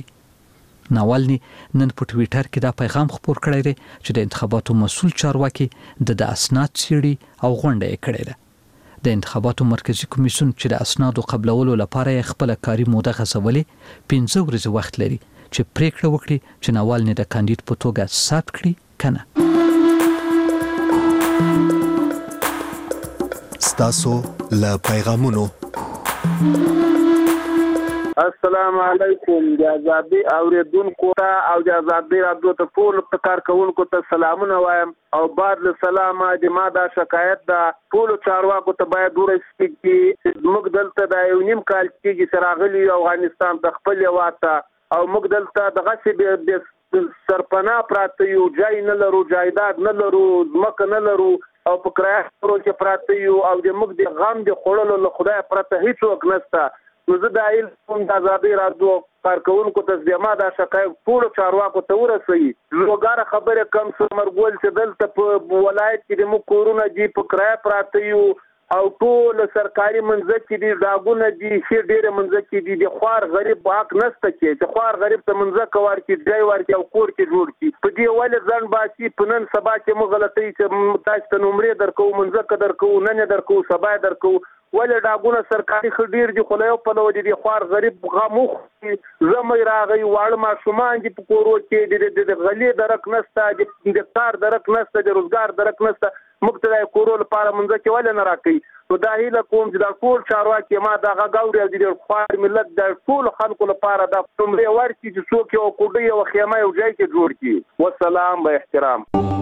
ناوالني نن په ټویټر کې دا پیغام خپور کړی دی چې د انتخاباتو مسؤل چارواکي د اسناد څېړي او غونډه یې کړې ده. د انتخاباتو مرکزی کمیسیون چې د اسنادو قبلولو لپاره یې خپل کاري موده غځولې 15 ورځې وخت لري چې پریکړه وکړي چې ناوالني د کاندید په توګه ثبت کړي کنه. ستاسو له پیغامونو. السلام علیکم. د آزادي اوریدونکو ته او د آزادي رادیو ته ټول کارکونکو ته سلامونه وایم او بعد له سلامه د ما دا شکایت ده ټول چارواکو ته باید ورسېږي چې موږ دلته د یو نیم کال کې راغلي افغانستان د خپل واته او موږ دلته دغه څه سرپناه پراته یو ځای نه لرو، جایداد نه لرو، ځمکه نه لرو او په کرایه کې پراته یو او د موږ د غم د خوړلو له خدای پرته هیڅوک نشته. نو زه د علم د آزادي رادیو کارکونکو ته زما دا شکایت ټول چارواکو ته ورسوي. لوګاره خبره کم سمرګول چې دلته په ولایت کې د مو کورونه دي په کرایه پراته یو او ټول سرکاري منځکې دي، داګونه دي، شي ډېر منځکې دي. د خوار غریب حق نشته چې خوار غریب ته منځکه ورکړي، ځای ورکړي او کور کې جوړ کړي. په دې ولې ځان باسي په نن سبا کې مو غلطۍ چې تاسو ته نمرې درکو، منځکه درکو، نن درکو، سبا درکو. ولې داګونه سرکاري خډیر دي خو له یو په لو دي خوار غریب غموخ زمې راغی واړه ماشومان دي په کورو کې د غلې درک نشته، د کار درک نشته، د روزګار درک نشته. موږ ته کورو لپاره منځکه ولې نه راکړي؟ نو دا هیله کوم چې دا ټول چارواکي ما دا غاوري او د خوار ملت د ټول خلکو لپاره د نمرې ورکړي چې څوک یو کوډي او خیمه یو ځای کې جوړ کړي. والسلام به احترام.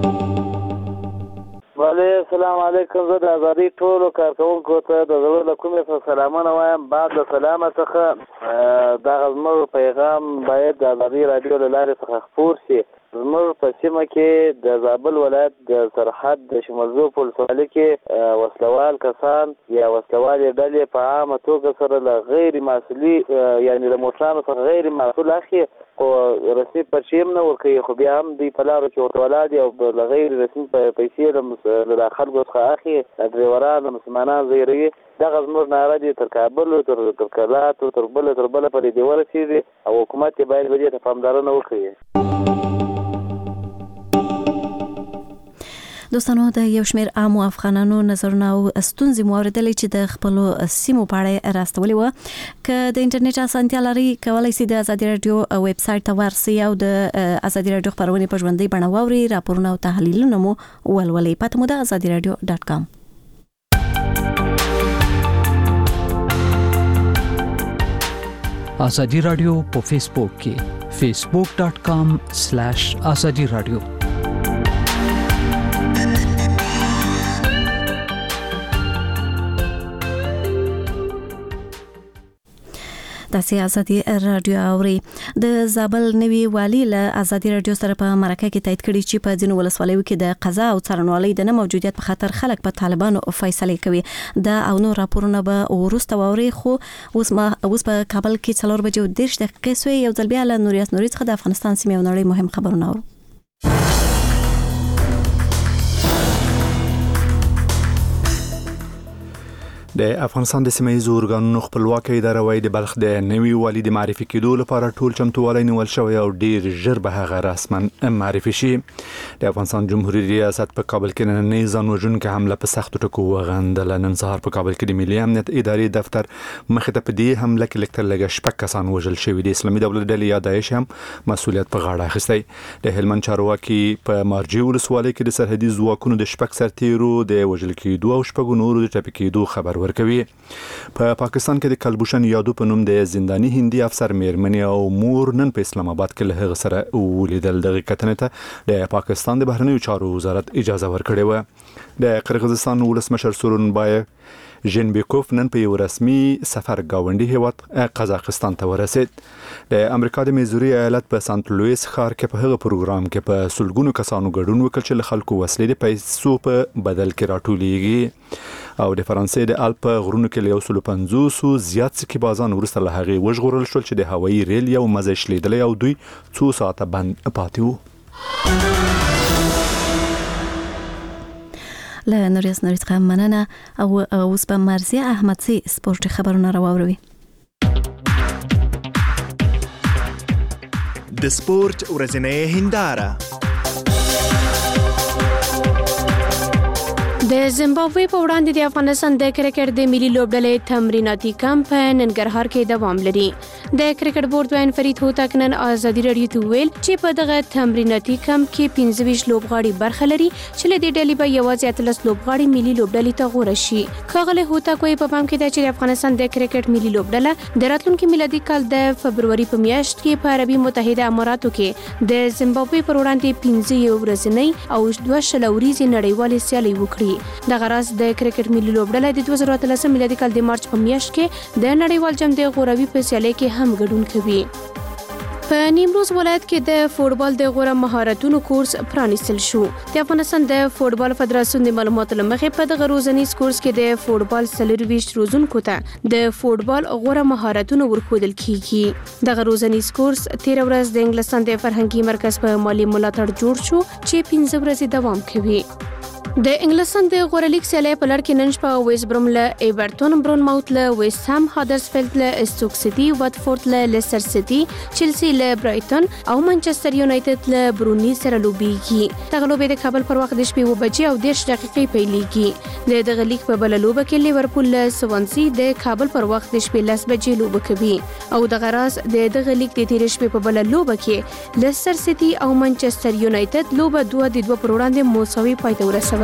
وعلیکم السلام علیکم. زه د آزادي ټولو کارکونکو ته د زړه له کومې سلامونه وایم. بعد له سلامه څخه دغه زموږ پیغام باید د آزادي راډیو له لارې څخه خپور شي. زموږ په سیمه کې د زابل ولایت د سرحد د شمالزو په ولسوالۍ کې وسلوال کسان یا وسلوالې ډلې په عامه توګه سره له غیر مسؤلي یعنې د موټرانو څخه غیر مسؤل اخلي خو رسمي پرچې هم نه ورکوي، خو بیا هم دوی په لارو کې ورته ولاړ دي او له غیر رسمي پیسې له خلکو څخه اخلي، ډریوران مسلمانان زیروي. دغه زموږ ناره دي تر کابل تر کلاتو تر بله پورې دې ورسېږي او حکومت یې باید په دې ته پاملرنه وکړي. دوستانو د یو شمېر عامو افغانانو نظرونه او ستونزې مو اورېدلې چې د خپلو سیمو په اړه راستولې وه. که د انټرنیټ اسانتیا لري کولی شئ د ازادي راډیو ویب سایټ ته ورسئ او د ازادي راډیو خپرونې په ژوندۍ بڼه واورئ، راپورونه او تحلیلونه مو ولولئ. پته مو د azadiradio.com. ازادي رادیو په فیسبوک کې facebook.com/azadi radio تاسو ازادي رادیو اوري د زابل نوي والی له ازادي رادیو سره په مرکه کې تایید کړي چې په ځینو ولسوالیو کې د قضا او څارنوالۍ د نه موجودیت په خاطر خلک په طالبانو فیصله کوي دا او نور راپورونه به ورسته ووري خو اوس په کابل کې 4 بجې 10 دقیقې سوی یو ځل بیا له نوریاس نوري څخه د افغانستان سیمې او نړۍ مهم خبرونه اورو د افغانستان د سیمایي ارګانونو خپلواکۍ اداره وايي د بلخ د نوي والي د معرفي کېدو لپاره ټول چمتووالی نیول شوی او ډیر ژر به هغه رسما معرفي شي د افغانستان جمهوریت ریاست په کابل کې نن ځان وژونکې حمله په سختو ټکو وغندل نن سهار په کابل کې د ملي امنیت ادارې دفتر مخې ته په دې حمله کې لکتر لګه شپږ کسان وژل شوي د اسلامي دولت ډلې یا داعش هم مسؤلیت په غاړه اخیستی د هلمند چارواکي په مارجې ولسوالۍ کې د سرحدي ځواکونو د شپږ سرتیرو د وژل کېدو او شپږو نورو د ټپي کېدو خبر ورکوي په پاکستان کې د کلبوشن یادو په نوم د زنداني هندي افسر میرمنې او مور نن په اسلام آباد کې له هغه سره ولیدل دغه کتنې ته د پاکستان د بهرنیو چارو وزارت اجازه ورکړې و د قرغیزستان ولسمشر سورونبای ژنبیکوف نن په یو رسمي سفر گاونډي هیواد قزاقستان ته ورسید د امریکا د میزوري ایالت په سانت لوئیس ښار کې په هغه پروګرام کې په سلګونو کسانو ګډون وکړ چې له خلکو وسلې د پیسو په بدل کې راټولېږي او د فرانسې د الپ غرونو کې له 150 زیات سکیبازان ورسره له هغه وژغورل شول چې د هوایي ریل یو مزه شلیدل او دوی 2 ساعته بند پاتې وو له نوریاس نوری څخه مننه او اوس په مرزیه احمدزی سپورت خبرونه راوړي د سپورت ورځنۍ هنداره د زیمبابوې په وړاندې د افغانستان د کرکټ د ملي لوبډلې تمریناتي کمپ په ننګرهار کې دوام لري د کرکټ بورډ وین فرید هوتک نن ازادي رادیو ته ویل چې په دغه تمریناتي کمپ کې 15 لوبغاړي برخه لري چې له دې ډلې به یوازې 13 لوبغاړي ملي لوبډلې ته غوړه شي ښاغلی هوتک وايي په پام کې ده چې د افغانستان د کرکټ ملي لوبډله د راتلونکي میلادي کال د فبروري په میاشت کې په عربي متحده اماراتو کې د زیمبابوې پر وړاندې 15 ورځنۍ او 2 شلوريزي نړیوالې سیالۍ وکړي د غراس د کرکټ ملي لوبډله د 2013 میلادي کال د مارچ په میاشت کې د نړیوال جام د غوروي په سیالۍ کې هم ګډون کوي په نیمروز ولایت کې د فوټبال د غوړه مهارتونو کورس پرانیستل شو د افغانستان د فوټبال فدراسیون د معلوماتو لمخې په دغه روزنیز کورس کې د فوټبال سلرويش روزونکو ته د فوټبال غوړه مهارتونو ورکول کیږي دغه روزنیز کورس 13 ورځې د انګلستان د فرهنګي مرکز په مالی ملاتړ جوړ شو چې 15 ورځې دوام کوي د انګلستان د غوړه لیګ سیالۍ په لړ کې نن شپه ویست بروم له ایورټون برونماوت له ویست هام هادرسفیلد له استوک سیټي واتفورد له لیستر سیټي چلسی له برایټن او منچستر یونایټډ له برونی سره لوبيږي دغه لوبې د کابل پر وخت د شپې 2 بجې او 10 دقیقې پیلېږي د دغه لیګ په بل لوبه کې لیورپول له سوانسی د کابل پر وخت د شپې 10 بجې لوبه کوي او دغه راز د دغه لیګ د تیر شپې په بل لوبه کې لیستر سیټي او منچستر یونایټډ لوبه 2-2 پر وړاندې مساوي پای ته ورسوله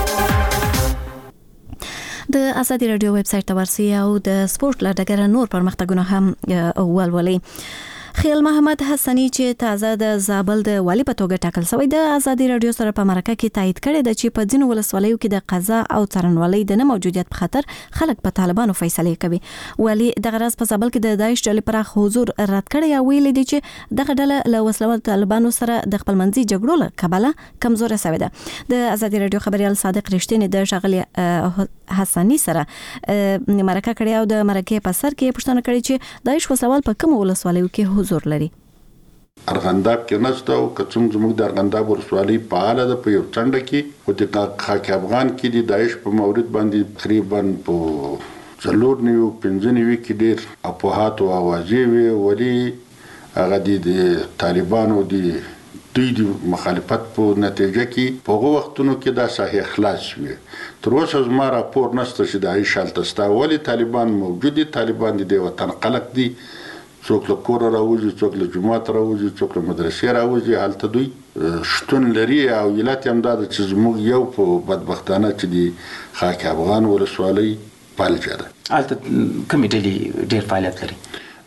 د ازادي رادیو ویب سټ ته ورسئ او د سپورت لړ نور پرمختګونه هم ولولئ خیل محمد حسنی چې تازه د زابل د والی په توګه ټاکل شوی د ازادي رادیو سره په مرکه کې تایید کړی د چې په ځینو ولسوالیو کې د قضا او څارنوالۍ د نه موجودیت په خاطر خلک په طالبانو فیصله کوي والی د غرض په زابل کې د داعش ډلې پر حضور رد کړی او ویل دي چې دغه ډله له وسلوال طالبانو سره د خپل منځي جګړو له کبله کمزوره شوې ده د ازادي رادیو خبريال صادق رښتینی د شغلی حسنی سره مرکه کړی او د مرکه په سر کې پوښتنه کړې چې داعش وسلوال په کوم ولسوالیو کې حضور لري ارغنداب کې نشته او کڅوم زموږ د ارغنداب ولسوالۍ فعال ده په یو څنډه کې او د خاک افغان کې د داعش په مورید باندې تقریبا په 495 کې ډیر اپوهات او اوازې وی ولی هغه د طالبانو دوی د مخالفت په نتیجه کې په هغه وختونو کې دا صحیح خلاص شوی تر اوسه زما راپور نشته چې داعش حالت ولی طالبان موجود دي طالبان د وطن خلق دي څوک له کور راوځي څوک له جماعت راوځي څوک له مدرسې راوځي حالت دوی شتون لري او علت هم دا چې زموږ یو په بدبختانه چې دی خاک افغان ولسوالۍ فعالجه ده حالت کومې ډلې ډېر فعالیت لري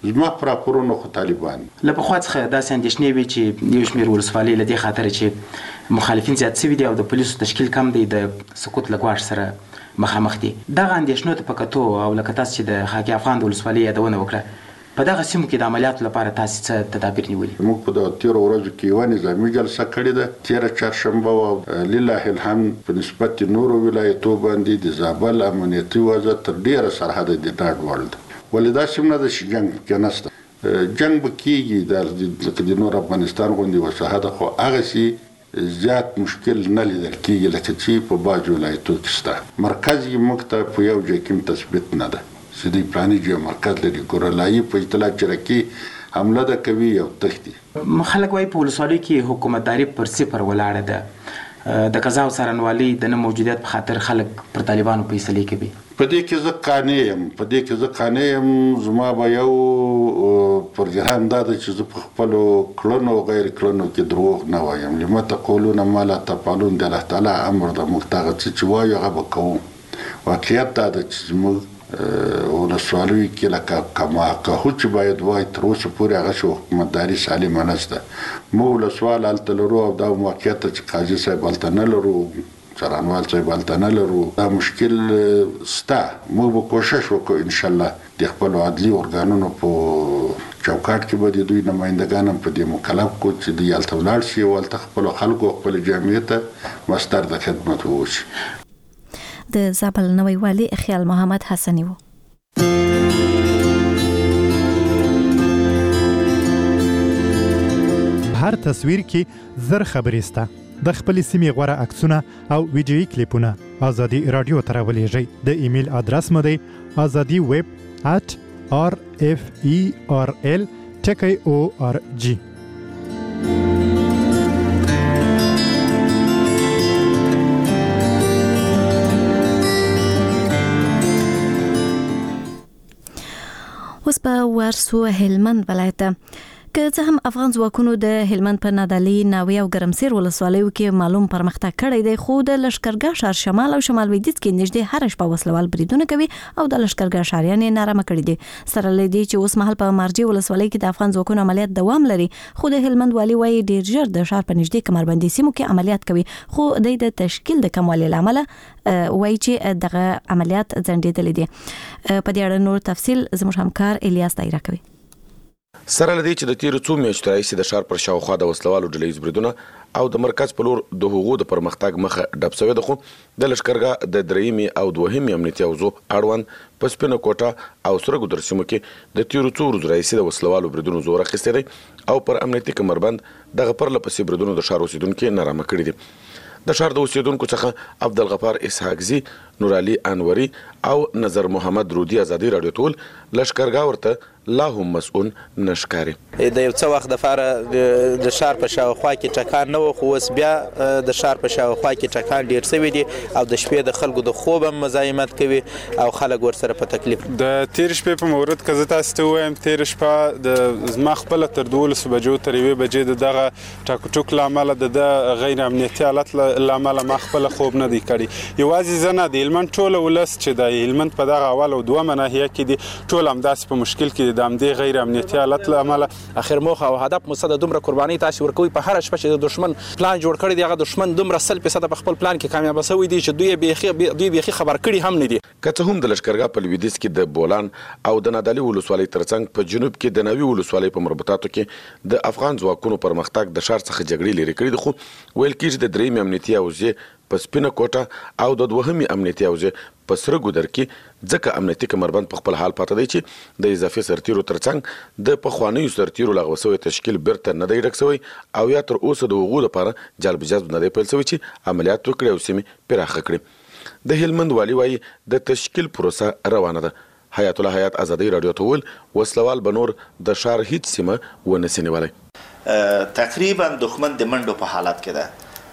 زما پر راپورونو خو طالبان له پخوا څخه داسې اندېښنې وي چې یو شمېر ولسوالۍ له دې خاطره چې مخالفین زیات شوي دي او د پولیسو تشکیل کم دی د سقوط له ګواښ سره مخامخ دي. دغه اندېښنو ته په کتو او لکه تاسو چې د خاکي افغان د ولسوالۍ یادونه وکړه، په دغه سیمو کې د عملیاتو لپاره تاسو څه تدابیر نیولي؟ موږ په دغه 13 ورځو کې یوه نظامي جلسه کړې ده. 13 چهارشنبه او لله الحمد په نسبت نورو ولایتو باندې د زابل امنیتي وضع تر ډیره سرحد د ډاډ وړ ده. ولې دا سیمه د جنګ کې نشته، جنګ به کېږي د نور افغانستان غوندې وساحت خو هغسې زیات مشکل نه لیدل کېږي لکه چې په بعضو ولایتو کې شته. مرکز یې موږ ته په یو ځای کې تثبیت نه ده چې دوی پلاني جوړ مرکز لري. ګورلایي په اطلاع چرکي حمله ده کوي او تښتي. خلک وایي په ولسوالیو کې حکومتداري پر صفر ولاړه ده. د قضا او څارنوالۍ د نه موجودیت په خاطر خلک پر طالبانو فیصلې کوي. په دې کې زه قانع یم. زما به یو پروګرام دا ده چې زه په خپلو کړنو او غیر کړنو کې دروغ نه وایم. لما تقولون ما لا تفعلون د الله تعالی امر ده. موږ هغه څه چې وایو هغه به کوو. واقعیت دا ده چې زموږ ولسوالیو کې لکه که چې باید وای تر اوسه پورې هغه حکومتداري سالمه نشته. موږ ولسوال هلته لرو او دا واقعیت ده چې قاضي صاحب هلته نه لرو، څارنوال صاحب هلته نه لرو. دا مشکل سته. موږ به کوشش وکړو انشاءالله د خپلو عدلي ارګانونو په چوکاټ کې به د دوی نمایندګان هم په دې مکلف کړو چې دوی هلته ولاړ شي او هلته خپلو خلکو او خپلې جامعې ته مستر د خدمت ووشي. د زابل نوی والی خیال محمد حسنی و. هر تصویر کې زر خبرې سته. د خپلې سیمې غوره عکسونه او ویډیویي کلیپونه ازادي رادیو ته راولېږئ. د ایمیل ادرس مو دی azadi@rferl.org. اوس په ورسو هلمند ولایت که څه هم افغان ځواکونو د هلمند په نادعلي، ناوې او ګرمسیر ولسوالیو کې معلوم پرمختګ کړی دی، خو د لښکرګاه ښار شمال او شمال لویدیځ کې نږدې هره شپه وسلوال بریدونه کوي او د لښکرګاه ښاریان یې نارامه کړي دي. سره له دې چې اوس مهال په مارجې ولسوالۍ کې د افغان ځواکونو عملیات دوام لري، خو د هلمند والي وایي ډیر ژر د ښار په نږدې کمربندي سیمو کې عملیات کوي، خو د تشکیل د کموالي له امله وایي چې دغه عملیات ځنډېدلي دي. په دې اړه نور تفصیل زموږ همکار الیاس دایره کوي. سره لدی چې د تیرو څو میاشتو راهیسې د ښار پر شاوخوا د وسلوالو ډلهییز بریدونه او د مرکز په لور د هغو د پرمختګ مخه ډب شوې ده، خو د لښکرګاه د درېیمې او دوهمې امنیتي حوزو اړوند په سپینه کوټه او سره ګودر سیمو کې د تیرو څو ورځو راهیسې د وسلوالو بریدونو زور اخیستی دی او پر امنیتي کمربند دغه پرله پسې بریدونو د ښار اوسیدونکي نارامه کړي دي. د ښار د اوسیدونکو څخه عبدالغفار اسحاقزي، نورعلي انوري او نظر محمد رودي ازادي رادیو ټول لښکرګاه ورته لا هم مسؤل نشکاري. د یو څه وخت لپاره د ښار په شاوخوا کې ټکان نه و، خو اوس بیا د ښار په شاوخوا کې ټکان ډیر شوی دی او د شپې د خلکو د خوب هم مزاحمت کوي او خلک ورسره په تکلیف. د تیر شپې په مورد که زه تاسو ته ووایم، تیر شپه د زما خپله تر 12 بجو تر 1 بجې د دغه ټاکوټوک له امله د غیر امنیتي حالت له امله ما خپله خوب نه دی کړی. یوازې زه نه، د هلمند ټوله ولس چې د هلمند په دغه اول او دومه ناحیه کې دي ټول همداسې په مشکل کې د همدې غیر امنیتي حالت له امله. اخر موخه او هدف مو څه د دومره قربانۍ تاسو ورکوي په هره شپه چې د دشمن پلان جوړ کړی دی، هغه دشمن دومره 100% په خپل پلان کې کامیاب شوی دی چې دوی بیخي خبر کړي هم نه دي. که څه هم د لښکرګاه په لویدیځ کې د بولان او د نادعلي ولسوالۍ ترڅنګ په جنوب کې د ناوې ولسوالۍ په مربوطاتو کې د افغان ځواکونو پرمختګ د ښار څخه جګړې لرې کړي دي، خو ویل کېږي د درېیمې امنیتي حوزې په سپینه کوټه او د دوهمې امنیتي حوزې په سره ګودر کې ځکه امنیتي کمربند په خپل حال پاتې دی چې د اضافي سرتیرو ترڅنګ د پخوانیو سرتیرو لغوه شوی تشکیل بیرته نه دی ډک شوی او یا تر اوسه د هغو لپاره جلب جذب نه دی پیل شوی چې عملیات وکړي او سیمې پراخه کړي. د هلمند والي وایي د تشکیل پروسه روانه ده. حیات الله حیات ازادي رادیو ته ویل وسلوال به نور د ښار هیڅ سیمه ونه سي نیولی. تقریبا دښمن د منډو په حالت کې ده.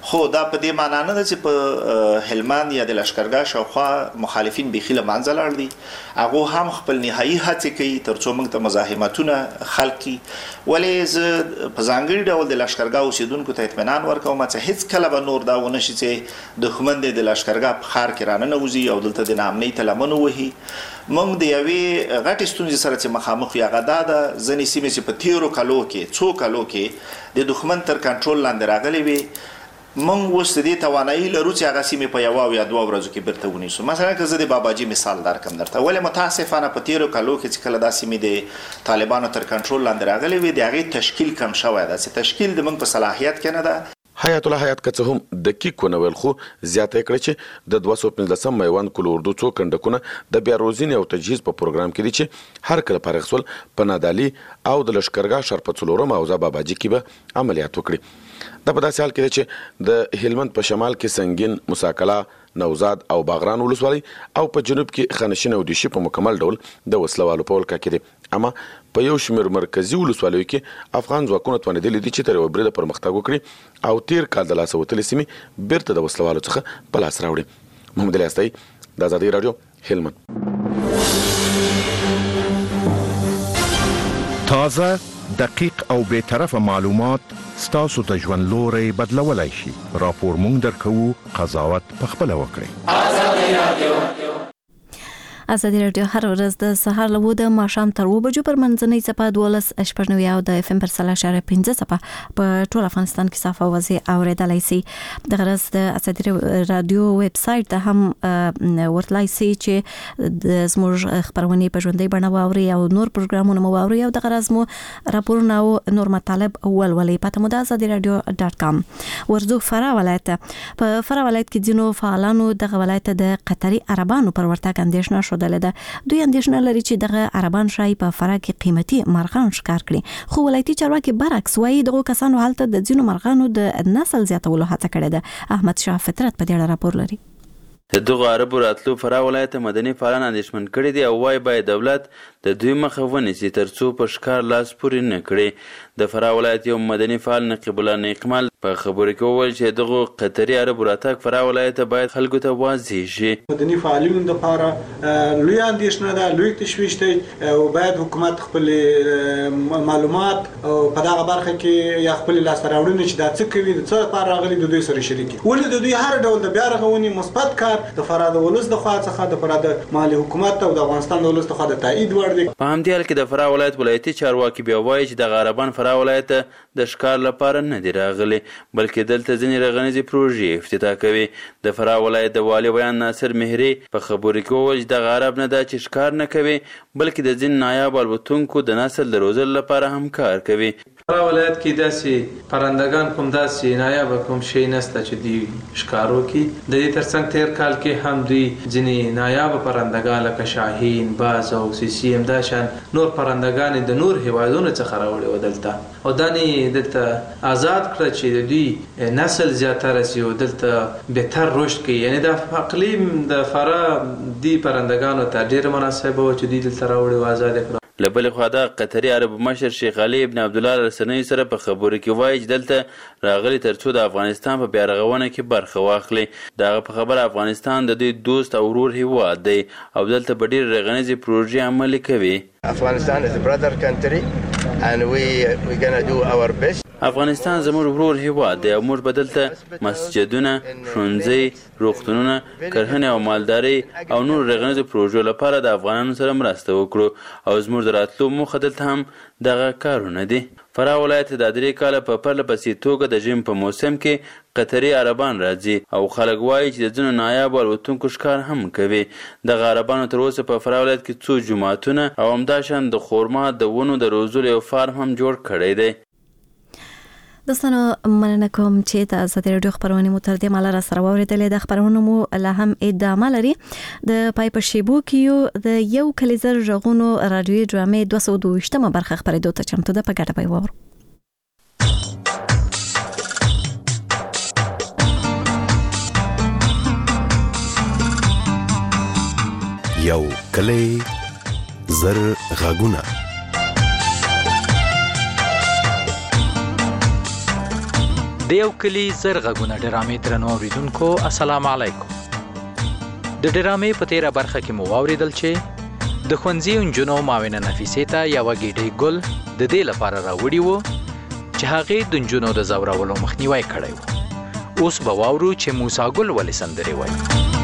خو دا په دې معنی نه ده چې په هلمند یا د لشکرګاه شاوخوا مخالفین بېخي له منځه لاړ دي. هغه هم خپل نهایي هڅې کوي ترڅو موږ ته مزاحمتونه خلق کړي. ولې زه په ځانګړي ډول د لشکرګاه اوسیدونکو ته اطمینان ورکوم چې هیڅ کله به نور دا ونه شي چې دښمن د لشکرګاه په ښار کې راننوځي او دلته د ناامنۍ ته لمن ووهي. موږ د یوې غټې ستونزې سره چې مخامخ یو هغه دا ده ځینې سیمې چې په تیرو کالو کې څو کالو کې د دښمن تر کنټرول لاندې راغلي وي، موږ اوس د دې توانایي لرو چې هغه سیمې په یوه او یا دوه ورځو کې بیرته ونیسو. مثلا که زه د باباجي مثال درکړم درته، ولې متاسفانه په تیرو کالو کې چې کله دا سیمې د طالبانو تر کنټرول لاندې راغلي وي د هغې تشکیل کم شوی ده چې تشکیل د موږ په صلاحیت کې نه ده. حیات الله حیات که څه هم دقیق ونه ویل خو زیاته کړه چې د 215 میوند کل اردو څو کندکونه د بیا روزنې او تجهیز په پروګرام کې دي چې هر کله فارغ سول په نادالي او د لشکرګاه شهر په څلورم حوزه باباجي کې به عملیات وکړي. دا په داسې حال کې دی چې د هلمند په شمال کې سنگین، مساکلا، نوزاد او باغران ولسوالۍ او په جنوب کې خانشین او دیشي په مکمل ډول د وسلوالو په ولکه کې دي. اما په یو شمېر مرکزی ولسوالیو کې افغان ځواکونه توانېدلي دي چې تر یوه بریده پرمختګ وکړي او تیر کال د لاسه وتلې سیمې بیرته د وسلوالو څخه په لاس راوړي. محمد علي استایي، د ازادي راډیو، هلمند. تازه، دقیق او بی‌طرفه معلومات ستاسو ته ژوند لوری بدلولی شي. راپور مونږ درکوو، قضاوت پخپله وکړئ. ازادي رادیو ازادي رادیو هر ورځ د سهار له 9 د ماښام تر 2 بجو پر منځنۍ څپه 12.9 او د FM پر 3.15 څپه په ټول افغانستان کې صافه وځي اوریدلای شي. د غرض د ازادي رادیو ویب سټ ته هم ورتلای شي چې د زموږ خبرونه په ژوندۍ بڼه واوري او نور پروګرامونه مو واوري او د غرض مو راپورونه او نور مطالب ولولي. پته مو د azadiradio.com. ورزو فرا ولایت په فرا ولایت کې ځینو فعالانو د ولایت د قطري عربانو پر ورتګ اندیشنه شو. دوی اندیشنه لري چې دغه عربان شای په فرا کې قیمتي مرغان ښکار کړي، خو ولایتي چارواکي برعکس وایي دغه کسانو حالت د ځینو مرغانو د نسل زیاتولو هڅه کړې ده. احمد شاه فطرت په دې اړه راپور لري. د دغه عربو راتلو فرا ولایت مدني فعالان اندیشمن کړي دي او وايي باید دولت د دوی مخه ونیسي ترڅو په ښکار لاس پورې نه کړي. د فرا ولایت یو مدني فعال نقیب الله نیکمال په خبرو کې وویل چې دغه قطري عربو راتګ فرا ولایت باید خلکو ته واضح شي. مدني فعالینو لپاره لوی اندیشنه ده، لوی تشویش دی او باید حکومت خپل معلومات او په دغه برخه کې یا خپل لاسته راوړنې چې دا څه کوي د څه لپاره راغلي د دوی سره شریک کړي. ولې د دوی هر ډول د بیا رغونې مثبت کار د فرا د ولس د خوا څخه د فرا د مالي حکومت او د افغانستان د ولس د خوا د تایید وړ دی. په همدې حال کې د فرا ولایت ولایتي چارواکي بیا وایي چې د عربان فرا ولایت د ښکار لپاره نه دی راغلي بلکې دلته ځینې رغنیزې پروژې افتتاح کوي. د فرا ولایت د والي بیان ناصر مهري په خبرو کې وویل چې د عرب نه دا چې ښکار نه کوي بلکې د ځینې نایاب الوتونکو د نسل د روزلو لپاره هم کار کوي. فرا ولایت کې داسې پرندگان کوم داسې نایاب کوم شی نشته چې دی ښکار وکړي. د دې ترڅنګ تیر کال کې هم دوی ځینې نایاب پرندگان لکه شاهین، باز او سیسی همداشان نور پرندگان د نور هیوادونو څخه راوړي و دلته او دا نه دلته آزاد کړه چې د دوی نسل زیاتره شي او دلته بهتر رشد کوي. یعنی د اقلیم د فرا دی پرندگانو ته ډېر مناسبه و چې دوی دلته راوړي او آزاد کړه. له بلې خوا د قطري عرب مشر شیخ علي ابن عبدالله الرسنوي سره په خبرو کې وایي چې دلته راغلي ترڅو د افغانستان په بیارغونه کې برخه واخلي. د هغه په خبره افغانستان د دوی دوست او ورور هیواد دی او دلته په ډېرې رغنیزې پروژې عملي کوي. Afghanistan is a brother country and we're going to do our best. افغانستان زموږ ورور هیواد دی او موږ به دلته مسجدونه، ښوونځي، روغتونونه، کرهنې او مالدارۍ او نور رغنیزو پروژو لپاره د افغانانو سره مرسته وکړو او زموږ د راتلو موخه دلته هم دغه کارونه دي. فرا ولایت د 3 کاله په پرله پسې توګه د ژمي په موسم کې قطري عربان راځي او خلک وایي چې د ځینو نایابو الوتونکو ښکار هم کوي. دغه عربانو تر اوسه په فرا ولایت کې څو جوماتونه او همداشان د خورما د ونو د روزلو یو فارم هم جوړ کړی دی. دوستانو مننه کوم چې د ازادي رادیو خبرونه مو تر دې مالا را سره واوریدلې. د خبرونو مو لا هم ادامه لري. د پای په شیبو کې د یو کلیزر ژغونو رادیوي ډرامې 222مه برخه خبرېدو ته چمتو ده. په ګټه پای وور یو کلی زر غاګونه د یو کلی زرغونه ډرامې درنو اوریدونکو السلام علیکم. د ډرامې په تیره برخه کې مو واوریدل چې د ښوونځي نجونو معاونه نفیسې ته یوه ګیډۍ ګل د دې لپاره راوړي وو چې هغې د نجونو د ځورولو مخنیوی کړی و. اوس به واورو چې موسی ګل ولې سندرې وایي.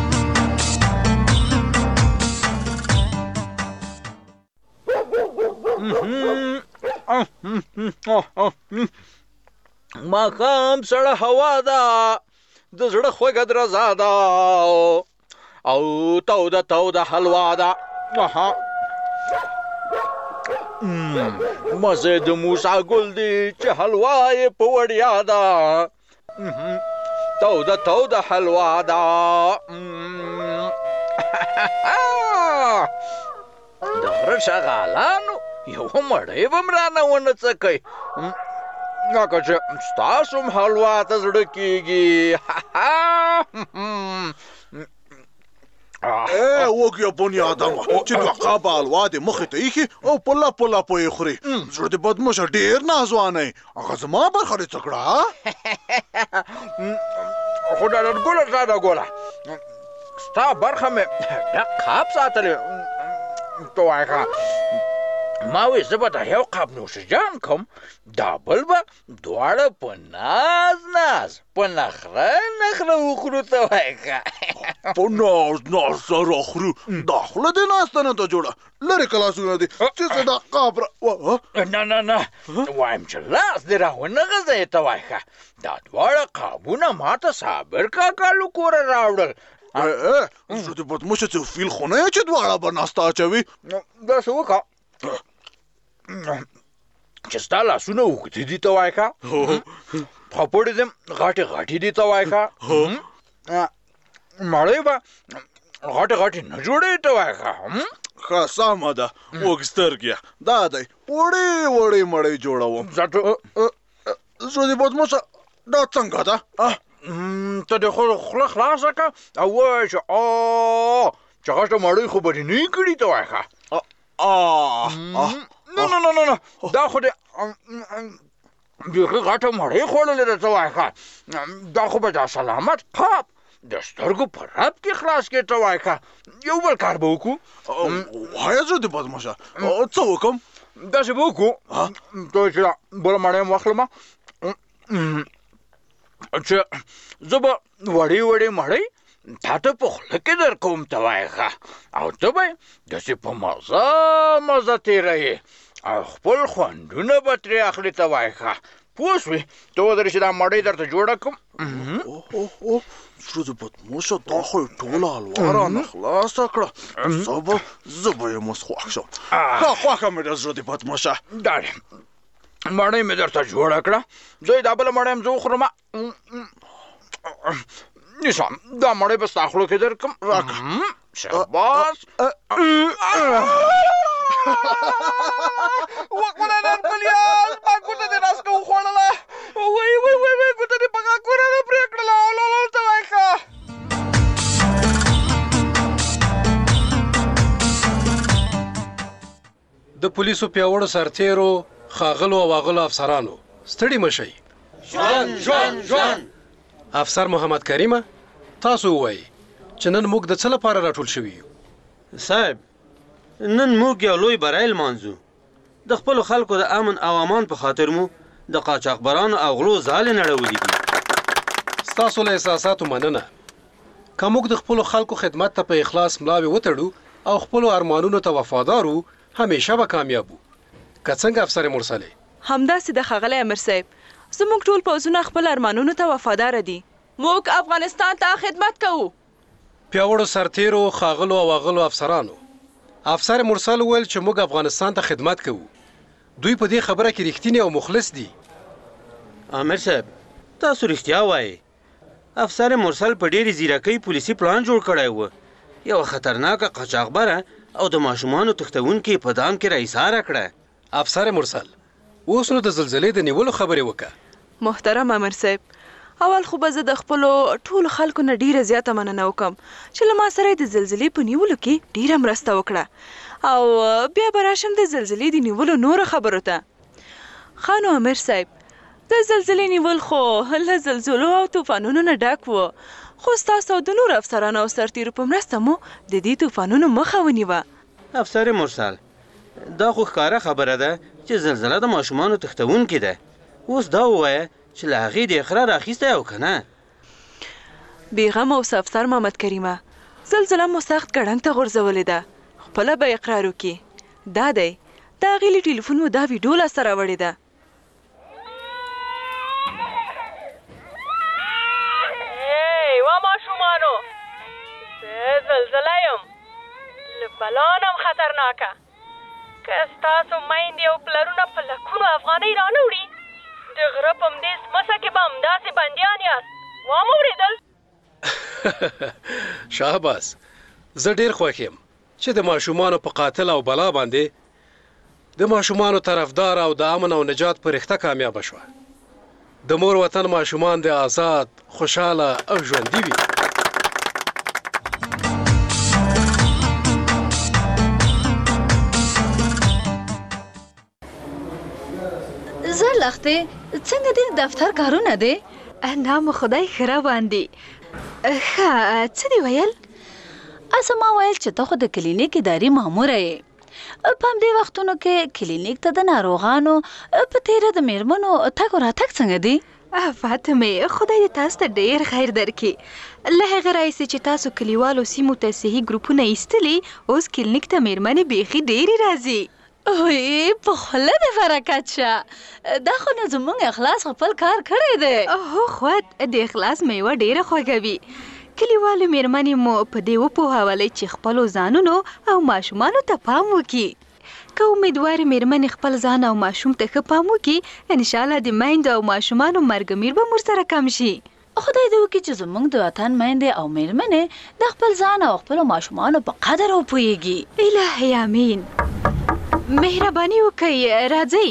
ماښام سړه هوا ده، د زړه خوږه درزا ده او توده توده حلوا ده. مزه د موسی ګل دی چې حلوا یې په وړیا ده، توده توده حلوا ده. د غره شغالانو یو مړی به م رانه ونه څکئ، لکه چې ستاسو هم حلوا ته زړه کېږي. وږیه بنیادمه چې دوه قابه حلوا دې مخې ته ایښي او په لپو لپو یې خوري. زړه دې بدمشه ډېر نازوانی، هغه زما برخه دې څه کړه. خو ډاډګله ډاډګله ستا برخه مې ډک قاب ساتلی. ته وایه ما وی زه به دا یو قاب نوشجان کوم، دا بل به دواړه په ناز ناز په نخره نخره وخورو. ته وایه په ناز ناز سره خورو، دا خوله دې ناسته نه ده جوړه، لرې کلاسونه دي چې زه دا قاب نه نه نه وایم چې لاس دې راونه غځوې. ته وایه دا دواړه قابونه ما ته صابر کاکا له کوره راوړل. زه دې بدمشه چې فیل خو نه یې چې دواړه به ناسته اچوي. داسې وکړه چې ستا لاسونه اوږدې دي. ته وایه پاپړې دې غاټې غاټې دي. ته وایه مړۍ به غاټې غاټې نه جوړوي. ته وایه ښه سمه ده، اوږسترګیه دا دی وړې وړې مړۍ جوړوم. زه دې بدمشه دا څنګه ده؟ ته دې خوله خلاصه کړه او ووایه چې چې غټه مړۍ خو به دې نه یې کړي. ته وایه نه نه نه نه دا خو دې بیخي غټه مړۍ خوړلې ده. ته وایه دا خو به دا سلامت قاب د سترګو په رب کې خلاص کړې. ته وایه یو بل کار به وکړو. وایه زه دې بدمشه څه وکړم؟ داسې به وکړو ته چې بله مړۍ م واخلم چې زه به وړې وړې مړۍ تا ته په خوله کې در کوم. ته وایه او ته به داسې په مزه مزه تېروې او خپل خوندونه به ترې اخلي. ته وایه پوه شوې؟ ته ودرې چې دا مړۍ درته جوړه کړم. زه دې بدمشه دا خو یې ټوله حلوا رانه خلاصه کړه. زه به یې مس خوښ شم. ښه خوښه مې ده زړه دې بدمشه. دارې مړۍ مې درته جوړه کړه، زه یې دا بله مړۍ هم زه وخورم. نیسه دا مړۍ به ستا خوله کې در کړم. شاباس وکړه نن پلیاز ما ګوته دې ناسکه وخوړله. وای وای وای وای ګوته دې په غاښونه نه پرې کړله. ته وایه د پولیسو پیاوړو سرتیرو ښاغلو او اغلو افسرانو ستړي مشئ. ژوند ژوند ژوند. افسر محمد کریمه تاسو ووایئ چې نن موږ د څه لپاره راټول شوي یو؟ صاحب نن موږ یو لوی بری لمانځو. د خپلو خلکو د امن او امان په خاطر مو د قاچاقبرانو او غلو ځالې نړولي دي. ستاسو له احساساتو مننه. که موږ د خپلو خلکو خدمت ته په اخلاص ملاوې وتړو او خپلو ارمانونو ته وفادار وو، همیشه به کامیاب وو. که څنګه افسر مرسلې؟ همداسې د ښاغلی امیر صاحب زموږ ټول پوځونه خپل ارمانونو ته وفاداره دي. موږ افغانستان ته خدمت کوو. پیاوړو سرتیرو ښاغلو او اغلو افسرانو، افسر مرسل وویل چې موږ افغانستان ته خدمت کوو. دوی په دې خبره کې رښتینی او مخلص دي. امیر صاحب تاسو رښتیا وایئ. افسر مرسل په ډېرې ځیرکۍ پولیسي پلان جوړ کړی و. یوه خطرناکه قاچاقبره او د ماشومانو تښتونکي په دام کې راایساره کړه. افسر مرسل اوس نو د زلزلې د نیولو خبرې وکړه. محترم امیر صاحب اول خو به زه د خپلو ټولو خلکو نه ډیره زیاته مننه وکم چې له ما سره د زلزلې په نیولو کې ډیره مرسته وکړه او بیا به راشم د زلزلې د نیولو نورو خبرو ته. خانو امیر صاحب د زلزلې نیول خو له زلزلو او طوفانونو نه ډک و، خو ستاسو او د نورو افسرانو او سرتیرو په مرسته مو د دې طوفانونو مخه ونیوه. افسر مرسل، دا خو ښکاره خبره ده چې زلزله د ماشومانو تښتونکې ده. اوس دا ووایه چې له هغې د اقرار اخیستی او که نه؟ بیغم اوس افسر محمد کریمه، زلزله مو سخت ګړنګ ته غورځولې ده، خپله به اقرار وکړي. دا دی د هغې له ټلیفون مو دا ویډیو لاسته راوړې ده. وا ماشومانو، زه زلزله یم، له بلانم خطرناکه. که ستاسو میندې او پلرونه په لکونو افغانۍ رانه وړي، د غره په همدې سمڅه کې به همداسې بندیان یاست. وا مو اورېدل؟ شهباز، زه ډېر خوښ یم چې د ماشومانو په قاتل او بلا باندې د ماشومانو طرفدار او د امن او نجات په رښته کامیابه شوه. د مور وطن ماشومان د آزاد، خوشحاله او ژوندي وي. زرلختې، څنګه دې دفتر کارونه دی؟ نام خدای ښه روان دي. ښه، څه دې ویل؟ اسه ما ویل چې ته خو د کلینیک اداري ماموره یې. په همدې وختونو کې کلینیک ته د ناروغانو په تیره د میرمنو تګ و راتګ څنګه دی؟ فاطمې، خدای دې تاسو ته ډېر خیر درکړي. له هغه راهیسې چې تاسو کلیوالو سیمو ته صحي ګروپونه ایستلي، اوس کلینیک ته میرمنې بیخي ډېرې راځي. اوی په خوله دې برکت شه. دا خو نه زموږ اخلاص خپل کار کړی دی. هو خود د اخلاص میوه ډېره خوږه وي. کلیوالو میرمنې مو په دې وپوهولئ چې خپلو ځانونو او ماشومانو ته پام وکړي. که امیدوارې میرمنې خپل ځان او ماشوم ته ښه پام وکړي، انشاءالله د میندو او ماشومانو مرګ میر به ورسره کم شي. خدای دې وکړي چې زموږ د وطن میندې او میرمنې د خپل ځان او خپلو ماشومانو په قدر وپوهیږي. الهي امین. مهرباني وکړئ، راځئ.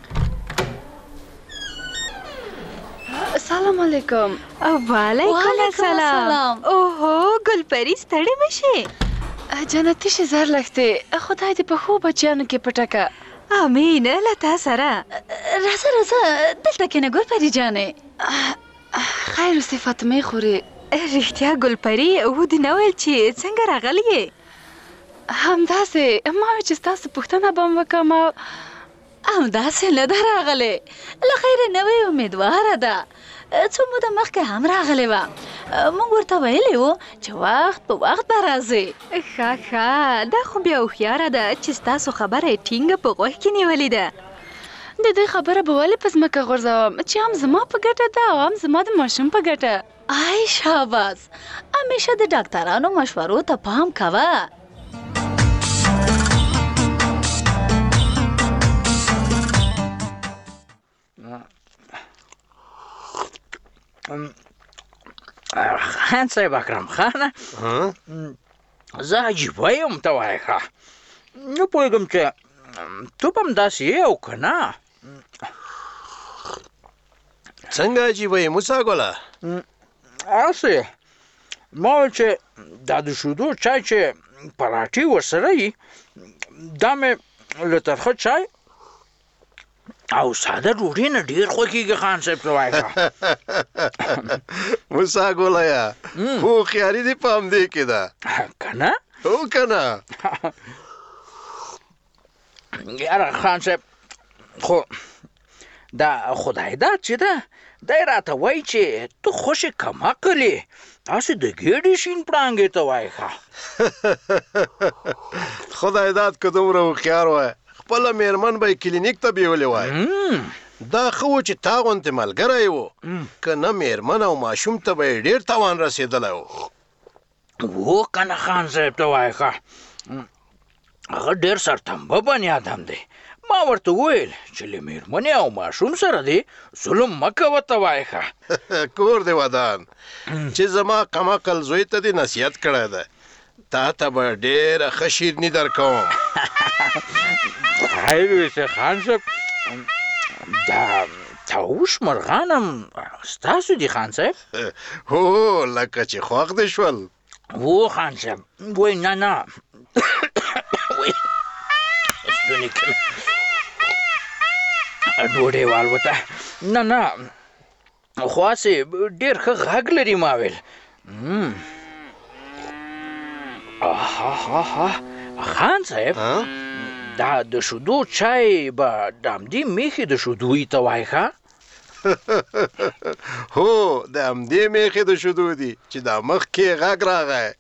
سلام علیکم. وعلیکم السلام. اوهو ګلپري، ستړې مه شې. جنتي شي زرلښتې، خدای دې په ښو بچیانو کې پټه که. امین. له تا سره. راځه راځه دلته کښېنه ګلپري جانې. خیر اوسې فاطمې خورې. رښتیا ګلپري، و دې نه ویل چې څنګه راغلی یې؟ همداسې ما وی چې ستاسو پوښتنه به م وکړم او همداسې نه ده راغلې. له خیره نوې امیدواره ده. څو موده مخکې هم راغلې وه. موږ ورته ویلی وو چې وخت په وخت به راځې. ښه، دا خو بیا هوښیاره ده چې ستاسو خبره یې ټینګه په غوږ کې نیولې ده. د دې خبره به ولې په ځمکه غورځوم چې هم زما په ګټه ده او هم زما د ماشوم په ګټه. آی شاباس، همیشه د ډاکټرانو مشورو ته پام کوه. خان صاحب، اکرم خانه، زه عجیبه یم، ته وایې ښه. نه پوهېږم چې تو به همداسې یې او که نه. څنګه عجیبه یې موسی ګله؟ هسې ما ویل چې دا د شیدو چای چې پراټې ورسره وي، دا مې له ترخه چای او ساده ډوډۍ نه ډېر خوښېږي. خان صاحب ته وایې ښه. موسی ګله یا هوښیاري دې په همدې کې ده که نه؟ هو که نه؟ یاره خان صاحب، خو دا خدای داد چې ده، دی راته وایي چې ته خوشې کم عقل یې، تاسې د ګېډې شین پړانګې ته وایې ښه. خدای داد که دومره هوښیار وای، خپله میرمن به یې کلینیک ته بیولې وای. دا ښه و چې تا غوندې ملګری و، که نه میرمن او ماشوم ته به یې ډېر تاوان رسېدلی و. و که نه خان صاحب ته وایې ښه، هغه ډېر سرتمبه بني ادم دی. ما ورته وویل چې له میرمنې او ماشوم سره دی ظلم مه کوه ته وایې ښه. کور دې ودان چې زما کمعقل زوی ته دې نصیحت کړی دی. تا ته به ډېره ښه شیرني در کوم. خیر ویسه خان صاحب، دا طاووس مرغان هم ستاسو دي خان صاحب؟ هو، لکه چې خوښ دې شول. و خان صاحب، وای نه نه، وای ستوني کې ډوډۍ والوته. نه خواسې ډېر ښه غږ لري ما ویل. خان صاحب دا د شودو چای به د همدې میخې د شودویي ته وایي ښه؟ هو د همدې میخې د شودو دي چې دا مخکې غږ راغی.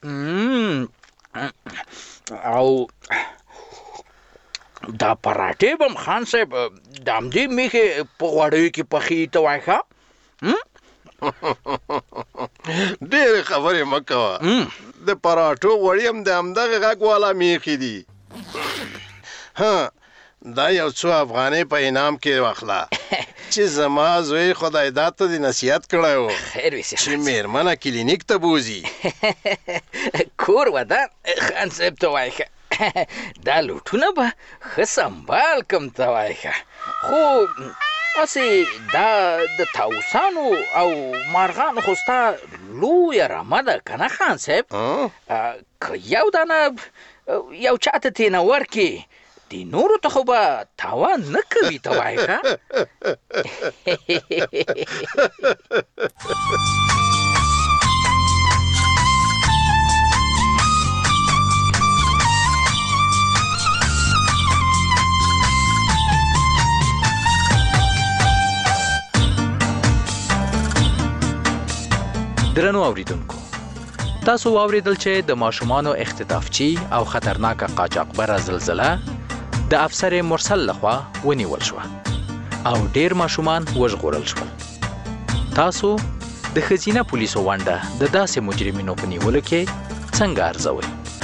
او دا پراټې به هم خان صاحب د همدې میخې په غوړیو کې پخې ته وایي ښه؟ ډېرې خبرې مه کوه. د پراټو غوړي هم د همدغه غږ والا میخې دي. دا یو څو افغانۍ په انعام کې واخله چې زما زوی خدای داد ته دې نصیحت کړی و چې مېرمنه کلینیک ته بوځي. کور ودان خان صاحب ته وایي ښه. دا لوټونه به ښه سنبال کم ته وایي ښه. خو هسې دا د طاووسانو او مارغانو خو ستا لویه رمه ده که نه خان صاحب؟ که یو دانه یو چا ته ترېنه ورکړې دې نورو ته خو به تاوان نه کوي ته وایي ښه. درنو اوریدونکو، تاسو واوریدل چې د ماشومانو اختطافچی او خطرناکه قاچاقبره زلزله د افسر مرسل لخوا ونیول شوه او ډیر ماشومان وژغورل شول. تاسو د ښځینه پولیسو ونډه د داسې مجرمینو په نیولو کې څنګه ارزوئ؟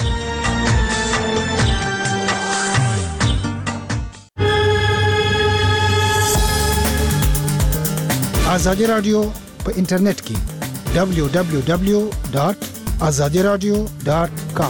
ازادي رادیو په انټرنیټ کې www.azadiradio.com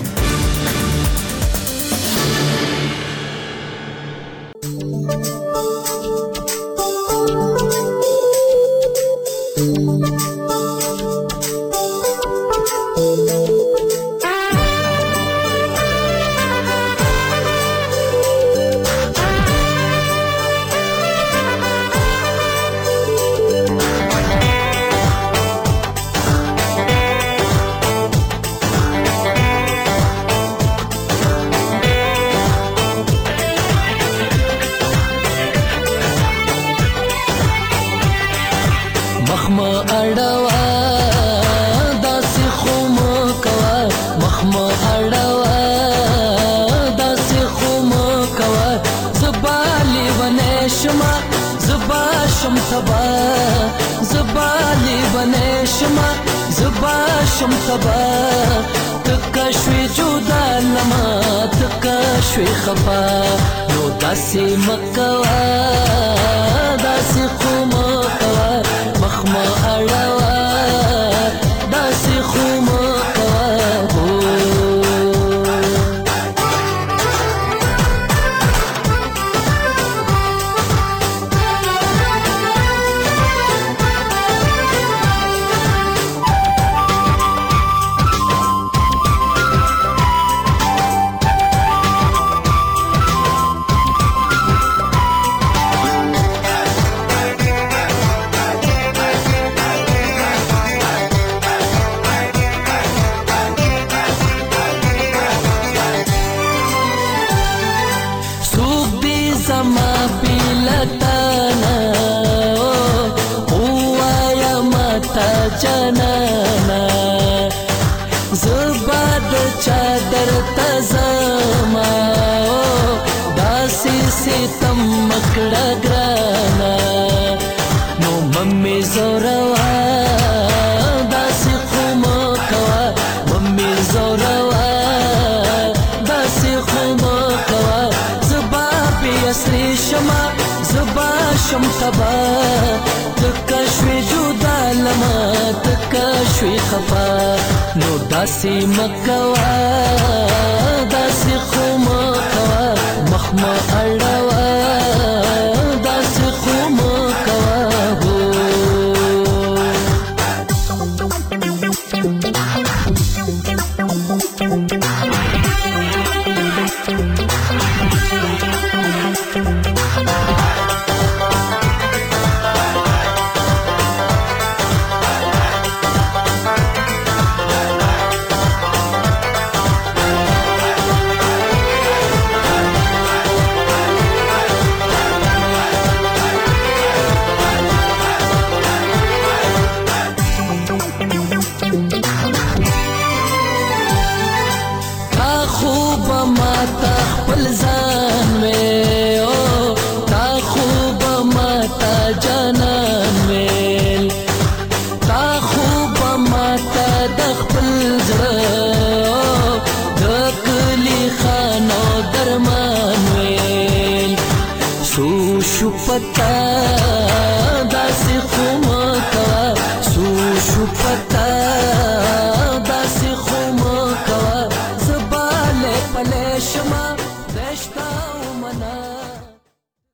شو پتا